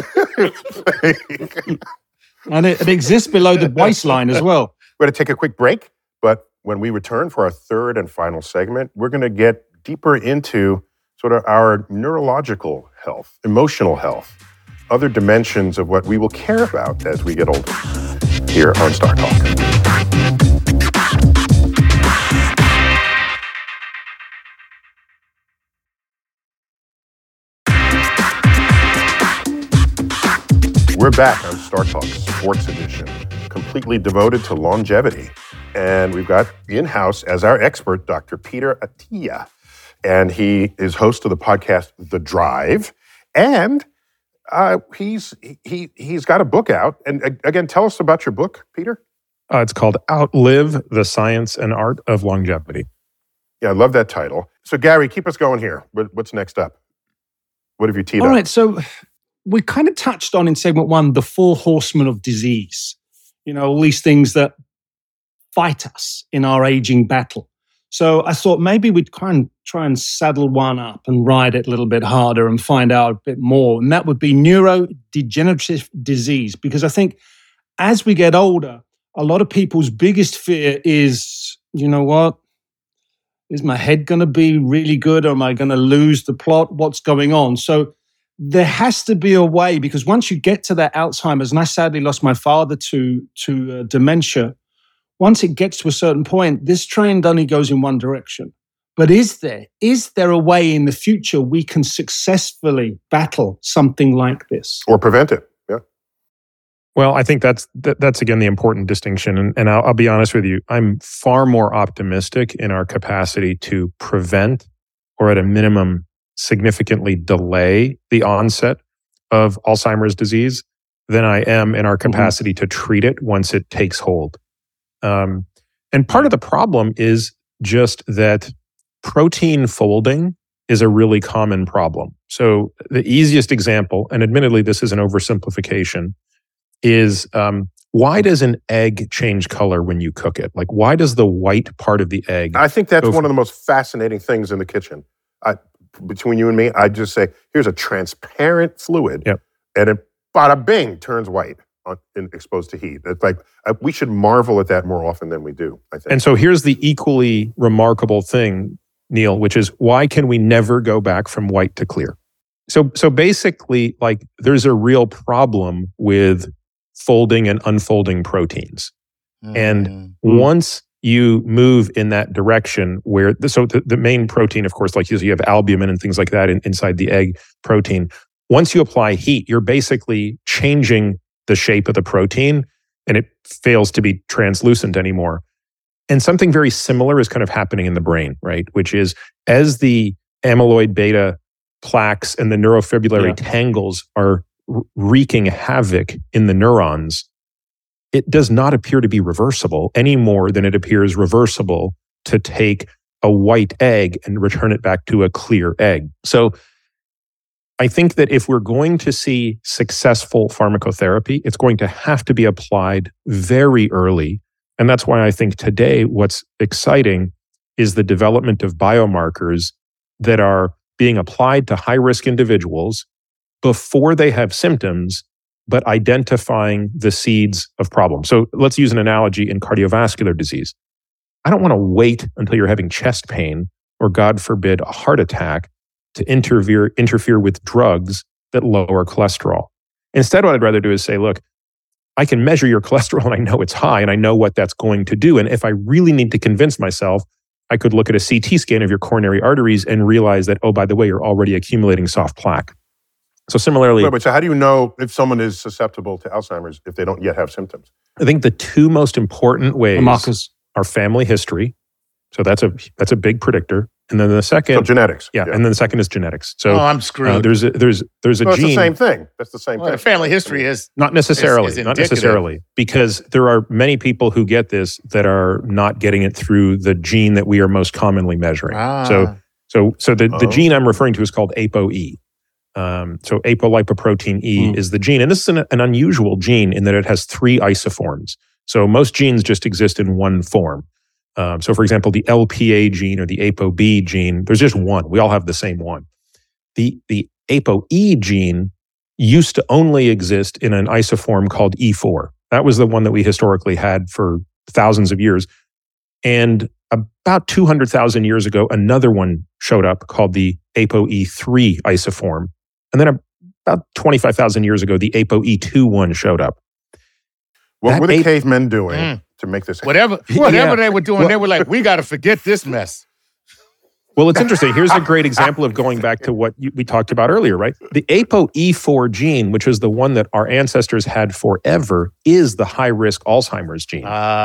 And it exists below the waistline as well.
We're going to take a quick break, but when we return for our third and final segment, we're going to get deeper into sort of our neurological health, emotional health, other dimensions of what we will care about as we get older here on Star Talk. We're back on Star Talk Sports Edition, completely devoted to longevity. And we've got in-house as our expert, Dr. Peter Attia. And he is host of the podcast, The Drive. And he's got a book out. And again, tell us about your book, Peter.
It's called Outlive the Science and Art of Longevity.
Yeah, I love that title. So, Gary, keep us going here. What's next up? What have you teed up?
All right, so we kind of touched on in segment 1 the 4 horsemen of disease. All these things that fight us in our aging battle. So I thought maybe we'd try and saddle one up and ride it a little bit harder and find out a bit more. And that would be neurodegenerative disease. Because I think as we get older, a lot of people's biggest fear is, you know what? Is my head going to be really good, or am I going to lose the plot? What's going on? So there has to be a way, because once you get to that Alzheimer's, and I sadly lost my father to dementia, once it gets to a certain point, this train only goes in one direction. But is there a way in the future we can successfully battle something like this?
Or prevent it, yeah.
Well, I think that's again, the important distinction. And I'll be honest with you, I'm far more optimistic in our capacity to prevent, or at a minimum, significantly delay the onset of Alzheimer's disease than I am in our capacity to treat it once it takes hold. And part of the problem is just that protein folding is a really common problem. So the easiest example, and admittedly this is an oversimplification, is why does an egg change color when you cook it? Like, why does the white part of the egg?
I think that's one of the most fascinating things in the kitchen. Between you and me, I'd just say, here's a transparent fluid, and it, bada bing, turns white. Exposed to heat. It's like we should marvel at that more often than we do, I think.
And so here's the equally remarkable thing, Neil, which is, why can we never go back from white to clear? So basically, like, there's a real problem with folding and unfolding proteins. And once you move in that direction, where the main protein, of course, like you have albumin and things like that inside the egg protein. Once you apply heat, you're basically changing the shape of the protein, and it fails to be translucent anymore. And something very similar is kind of happening in the brain, right? Which is, as the amyloid beta plaques and the neurofibrillary tangles are wreaking havoc in the neurons, it does not appear to be reversible any more than it appears reversible to take a white egg and return it back to a clear egg. So I think that if we're going to see successful pharmacotherapy, it's going to have to be applied very early. And that's why I think today what's exciting is the development of biomarkers that are being applied to high-risk individuals before they have symptoms, but identifying the seeds of problems. So let's use an analogy in cardiovascular disease. I don't want to wait until you're having chest pain or, God forbid, a heart attack to interfere with drugs that lower cholesterol. Instead, what I'd rather do is say, look, I can measure your cholesterol and I know it's high and I know what that's going to do. And if I really need to convince myself, I could look at a CT scan of your coronary arteries and realize that, oh, by the way, you're already accumulating soft plaque. So similarly...
But so how do you know if someone is susceptible to Alzheimer's if they don't yet have symptoms?
I think the two most important ways are family history. So that's a big predictor. And then the second,
so genetics.
Yeah, and then the second is genetics. So
I'm screwed.
There's a gene.
That's the same thing. That's the same thing.
Family history is
not necessarily, because there are many people who get this that are not getting it through the gene that we are most commonly measuring. So the gene I'm referring to is called ApoE. So apolipoprotein E is the gene, and this is an unusual gene in that it has 3 isoforms. So most genes just exist in one form. So for example, the LPA gene or the ApoB gene, there's just one. We all have the same one. The ApoE gene used to only exist in an isoform called E4. That was the one that we historically had for thousands of years. And about 200,000 years ago, another one showed up called the ApoE3 isoform. And then about 25,000 years ago, the ApoE2 one showed up.
What were the cavemen doing to make this
happen? Whatever they were doing, they were like, we got to forget this mess.
Well, it's interesting. Here's a great example of going back to what we talked about earlier, right? The ApoE4 gene, which is the one that our ancestors had forever, is the high-risk Alzheimer's gene.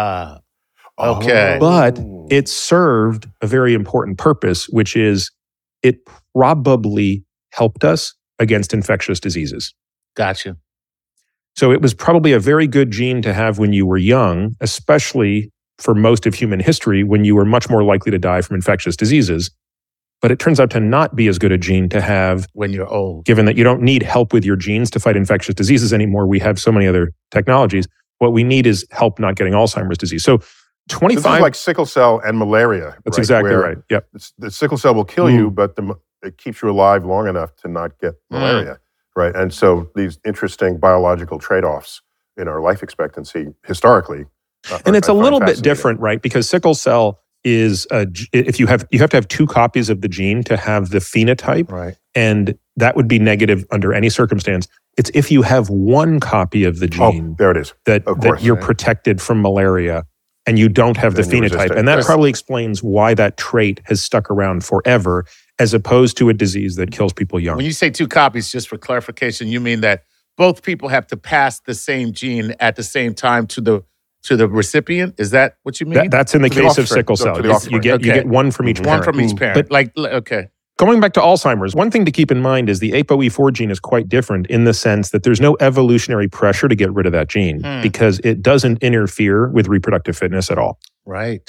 Okay.
But it served a very important purpose, which is it probably helped us against infectious diseases.
Gotcha.
So it was probably a very good gene to have when you were young, especially for most of human history, when you were much more likely to die from infectious diseases. But it turns out to not be as good a gene to have
when you're old.
Given that you don't need help with your genes to fight infectious diseases anymore, we have so many other technologies. What we need is help not getting Alzheimer's disease. So 25...
This is like sickle cell and malaria.
That's exactly right. Yep.
The sickle cell will kill you, but it keeps you alive long enough to not get malaria, right? And so these interesting biological trade-offs in our life expectancy historically.
And it's a little bit different, right? Because sickle cell is if you have to have 2 copies of the gene to have the phenotype,
right?
And that would be negative under any circumstance. It's if you have 1 copy of the gene,
there it is,
that you're protected from malaria, and you don't have the phenotype, and that probably explains why that trait has stuck around forever, as opposed to a disease that kills people young.
When you say 2 copies, just for clarification, you mean that both people have to pass the same gene at the same time to the recipient? Is that what you mean?
That's in the case of sickle cell. You get 1 from each parent.
1 from each parent.
But, going back to Alzheimer's, one thing to keep in mind is the ApoE4 gene is quite different in the sense that there's no evolutionary pressure to get rid of that gene because it doesn't interfere with reproductive fitness at all.
Right.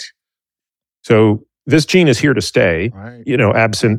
So this gene is here to stay,
right.
Absent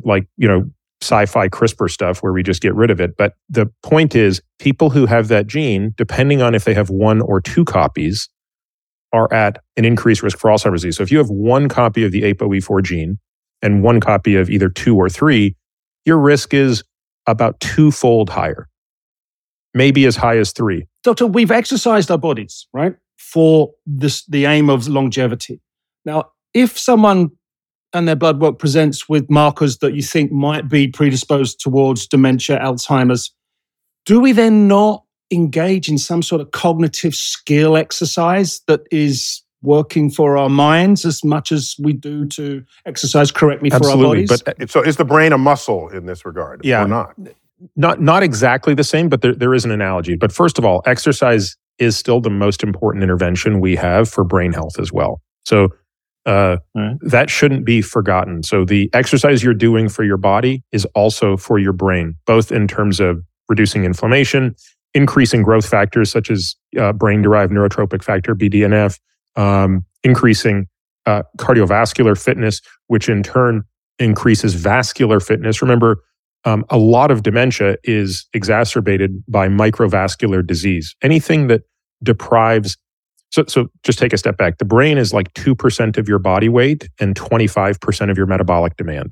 sci-fi CRISPR stuff where we just get rid of it. But the point is, people who have that gene, depending on if they have 1 or 2 copies, are at an increased risk for Alzheimer's disease. So if you have 1 copy of the ApoE4 gene and 1 copy of either 2 or 3, your risk is about 2-fold higher, maybe as high as 3.
Doctor, we've exercised our bodies, right, for the aim of longevity. Now, if someone and their blood work presents with markers that you think might be predisposed towards dementia, Alzheimer's, do we then not engage in some sort of cognitive skill exercise that is working for our minds as much as we do to exercise correctly for our bodies?
But so is the brain a muscle in this regard or not?
Not exactly the same, but there is an analogy. But first of all, exercise is still the most important intervention we have for brain health as well. So that shouldn't be forgotten. So the exercise you're doing for your body is also for your brain, both in terms of reducing inflammation, increasing growth factors such as brain-derived neurotrophic factor, BDNF, increasing cardiovascular fitness, which in turn increases vascular fitness. Remember, a lot of dementia is exacerbated by microvascular disease. Anything that deprives... So just take a step back. The brain is like 2% of your body weight and 25% of your metabolic demand.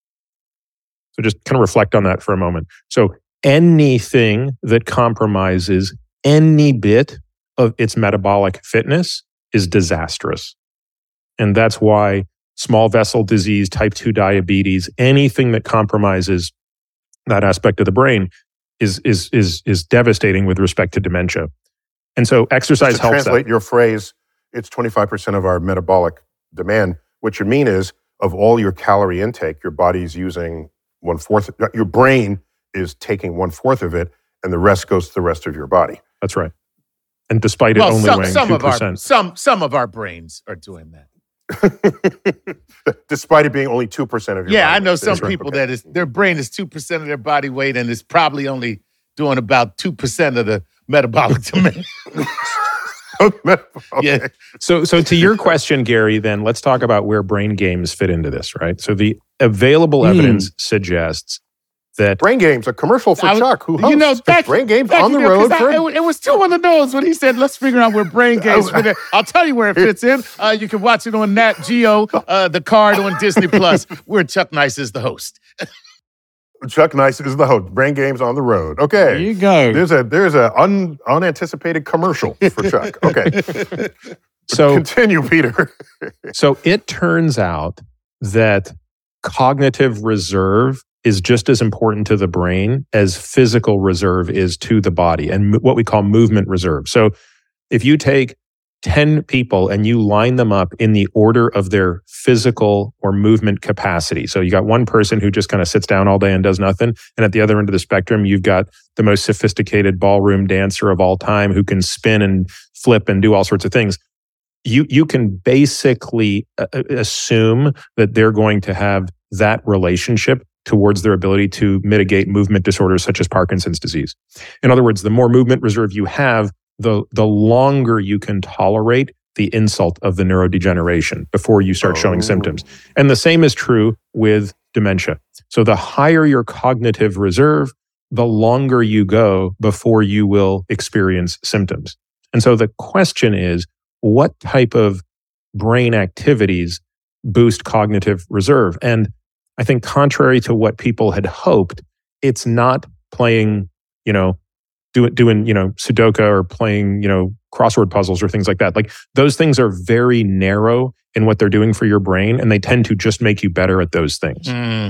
So just kind of reflect on that for a moment. So anything that compromises any bit of its metabolic fitness is disastrous. And that's why small vessel disease, type 2 diabetes, anything that compromises that aspect of the brain is devastating with respect to dementia. And so exercise helps
translate your phrase, it's 25% of our metabolic demand. What you mean is, of all your calorie intake, your body's using 1/4, your brain is taking 1/4 of it, and the rest goes to the rest of your body.
That's right. And despite it only weighing 2%.
Some of our brains are doing that.
Despite it being only 2% of your body.
Yeah, I know some people that their brain is 2% of their body weight and is probably only doing about 2% of the metabolic demand.
Okay.
Yeah. So to your question, Gary, then let's talk about where brain games fit into this, right? So the available evidence suggests that
Brain Games, a commercial for Chuck, who hosts Brain Games on the road.
It was too on the nose when he said, "Let's figure out where Brain Games fit in." I'll tell you where it fits in. You can watch it on Nat Geo, the card on Disney Plus, where Chuck Nice is the host.
Chuck Nice is the host. Brain Games on the road. Okay,
there you go.
There's a unanticipated commercial for Chuck. Okay,
so
continue, Peter.
So it turns out that cognitive reserve is just as important to the brain as physical reserve is to the body, and what we call movement reserve. So if you take 10 people and you line them up in the order of their physical or movement capacity. So you got one person who just kind of sits down all day and does nothing. And at the other end of the spectrum, you've got the most sophisticated ballroom dancer of all time who can spin and flip and do all sorts of things. You can basically assume that they're going to have that relationship towards their ability to mitigate movement disorders such as Parkinson's disease. In other words, the more movement reserve you have, the longer you can tolerate the insult of the neurodegeneration before you start showing symptoms. And the same is true with dementia. So the higher your cognitive reserve, the longer you go before you will experience symptoms. And so the question is, what type of brain activities boost cognitive reserve? And I think contrary to what people had hoped, it's not playing, doing Sudoku or playing, crossword puzzles or things like that. Like those things are very narrow in what they're doing for your brain, and they tend to just make you better at those things.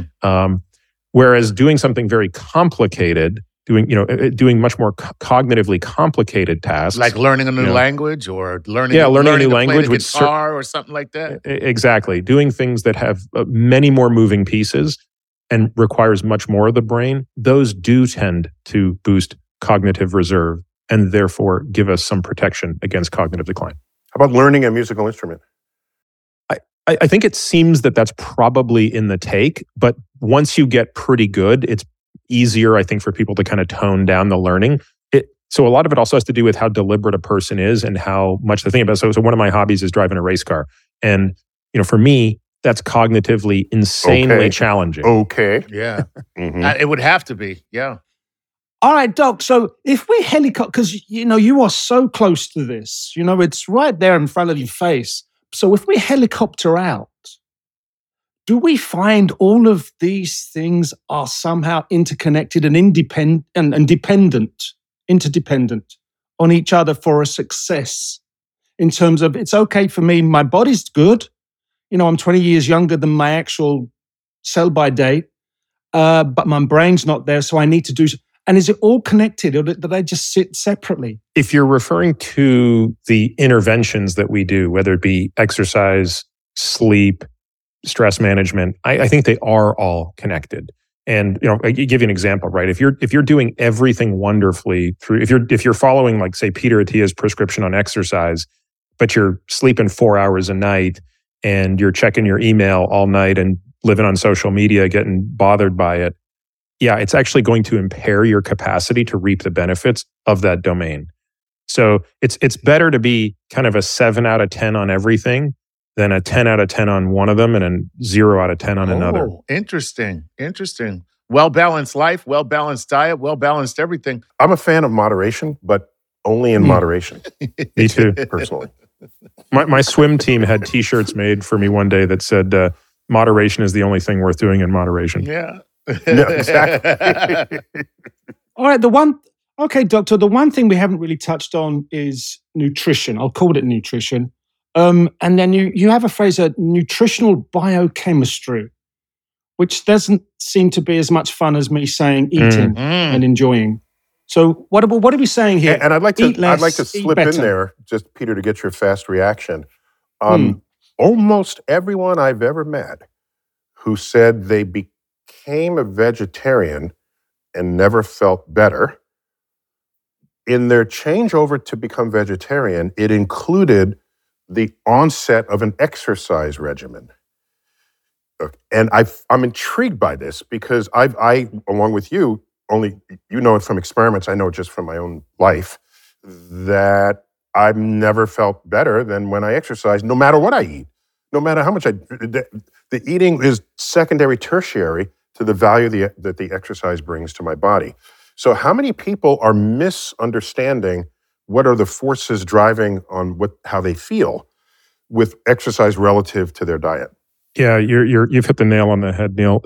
Whereas doing something very complicated, doing much more cognitively complicated tasks,
like learning a new language or learning
a new language
with guitar or something like that.
Exactly, doing things that have many more moving pieces and requires much more of the brain. Those do tend to boost cognitive reserve and therefore give us some protection against cognitive decline.
How about learning a musical instrument?
I think it seems that that's probably in the take, but once you get pretty good, it's easier, I think, for people to kind of tone down the learning. So a lot of it also has to do with how deliberate a person is and how much they think about it. So one of my hobbies is driving a race car. And, for me, that's cognitively insanely challenging.
Okay.
Yeah. It would have to be. Yeah.
All right, Doc. So if we helicopter, because, you are so close to this, it's right there in front of your face. So if we helicopter out, do we find all of these things are somehow interconnected and independent interdependent on each other for a success? In terms of, it's okay for me, my body's good. I'm 20 years younger than my actual sell-by date, but my brain's not there, so I need to do. And is it all connected, or do they just sit separately?
If you're referring to the interventions that we do, whether it be exercise, sleep, stress management, I think they are all connected. And I give you an example, right? If you're doing everything wonderfully through, if you're following, like, say, Peter Attia's prescription on exercise, but you're sleeping 4 hours a night and you're checking your email all night and living on social media, getting bothered by it, yeah, it's actually going to impair your capacity to reap the benefits of that domain. So it's better to be kind of a 7 out of 10 on everything than a 10 out of 10 on one of them and a 0 out of 10 on another.
Interesting. Well-balanced life, well-balanced diet, well-balanced everything.
I'm a fan of moderation, but only in moderation.
Me too.
Personally.
My swim team had T-shirts made for me one day that said, moderation is the only thing worth doing in moderation.
Yeah.
No, exactly.
All right, Doctor, the one thing we haven't really touched on is nutrition. I'll call it nutrition. And then you have a phrase, nutritional biochemistry, which doesn't seem to be as much fun as me saying eating and enjoying. So what are we saying here?
And I'd like to slip in
better.
there, just Peter, to get your fast reaction. Almost everyone I've ever met who said they became a vegetarian and never felt better, in their changeover to become vegetarian, it included the onset of an exercise regimen. And I'm intrigued by this because I, along with you, only you know it from experiments, I know it just from my own life, that I've never felt better than when I exercise, no matter what I eat, no matter how much the eating is secondary, tertiary to the value that the exercise brings to my body. So how many people are misunderstanding what are the forces driving on how they feel with exercise relative to their diet?
Yeah, you've hit the nail on the head, Neil.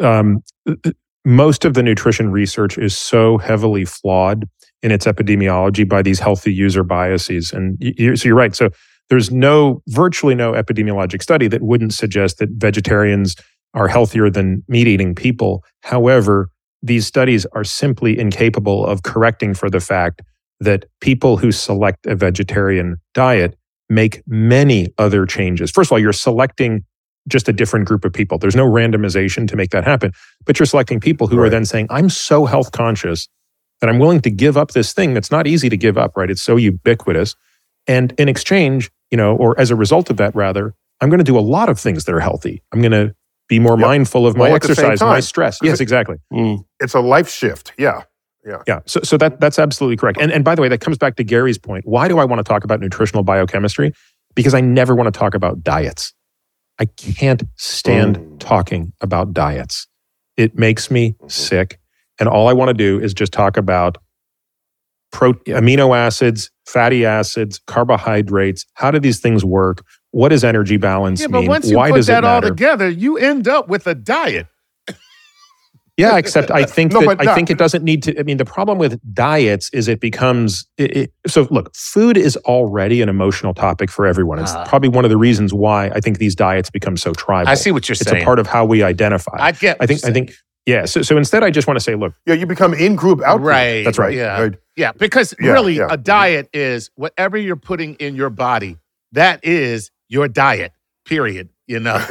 Most of the nutrition research is so heavily flawed in its epidemiology by these healthy user biases. And so you're right. So there's virtually no epidemiologic study that wouldn't suggest that vegetarians are healthier than meat-eating people. However, these studies are simply incapable of correcting for the fact that people who select a vegetarian diet make many other changes. First of all, you're selecting just a different group of people. There's no randomization to make that happen, but you're selecting people who are then saying, I'm so health conscious that I'm willing to give up this thing that's not easy to give up, right? It's so ubiquitous. And in exchange, or as a result of that, rather, I'm going to do a lot of things that are healthy. I'm going to be more mindful of my
All at the same
exercise, my
time.
stress. Yes, exactly.
It's a life shift. Yeah.
Yeah. So that's absolutely correct. And by the way, that comes back to Gary's point. Why do I want to talk about nutritional biochemistry? Because I never want to talk about diets. I can't stand talking about diets. It makes me sick. And all I want to do is just talk about amino acids, fatty acids, carbohydrates. How do these things work? What does energy balance mean?
But once you
Why
put
does
that
it
all
matter?
together, you end up with a diet.
Yeah, except I think I think it doesn't need to. I mean, the problem with diets is it becomes. So look, food is already an emotional topic for everyone. It's probably one of the reasons why I think these diets become so tribal.
I see what you're saying.
It's a part of how we identify.
I get.
I think. Yeah. So instead, I just want to say, look.
Yeah, you become in-group, out-group.
Right.
That's right.
Yeah.
Right.
Yeah. Because
Yeah,
really,
yeah.
a diet is whatever you're putting in your body. That is your diet. Period. You know.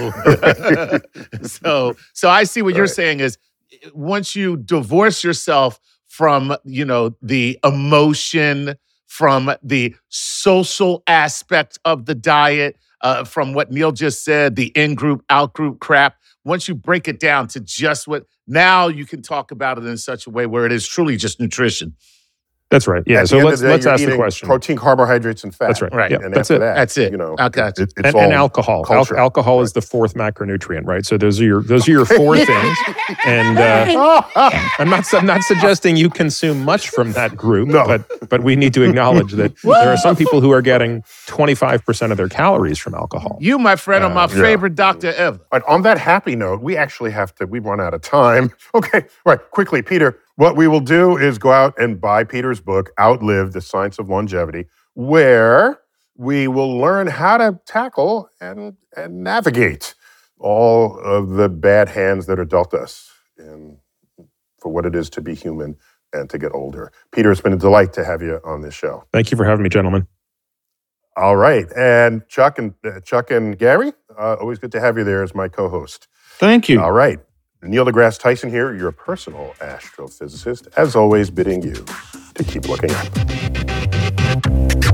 So I see what you're saying is once you divorce yourself from the emotion, from the social aspect of the diet, from what Neil just said, the in-group, out-group crap. Once you break it down to just now you can talk about it in such a way where it is truly just nutrition.
That's right. Yeah.
At
So
the end
let's
of the day, you're
ask the
eating
question.
protein, carbohydrates, and fat.
That's right.
Right.
Yeah,
And
that's
after
it.
that,
That's it. Okay.
It's
And
all
alcohol.
culture.
Alcohol is the fourth macronutrient, right? So those are your four things. And I'm not suggesting you consume much from that group,
No.
but we need to acknowledge that there are some people who are getting 25% of their calories from alcohol.
You, my friend, are my favorite doctor ever.
But on that happy note, we actually we've run out of time. Okay, right, quickly, Peter, what we will do is go out and buy Peter's book, Outlive the Science of Longevity, where we will learn how to tackle and navigate all of the bad hands that are dealt us for what it is to be human and to get older. Peter, it's been a delight to have you on this show.
Thank you for having me, gentlemen.
All right, and Chuck and Gary, always good to have you there as my co-host.
Thank you.
All right. Neil deGrasse Tyson here, your personal astrophysicist, as always, bidding you to keep looking up.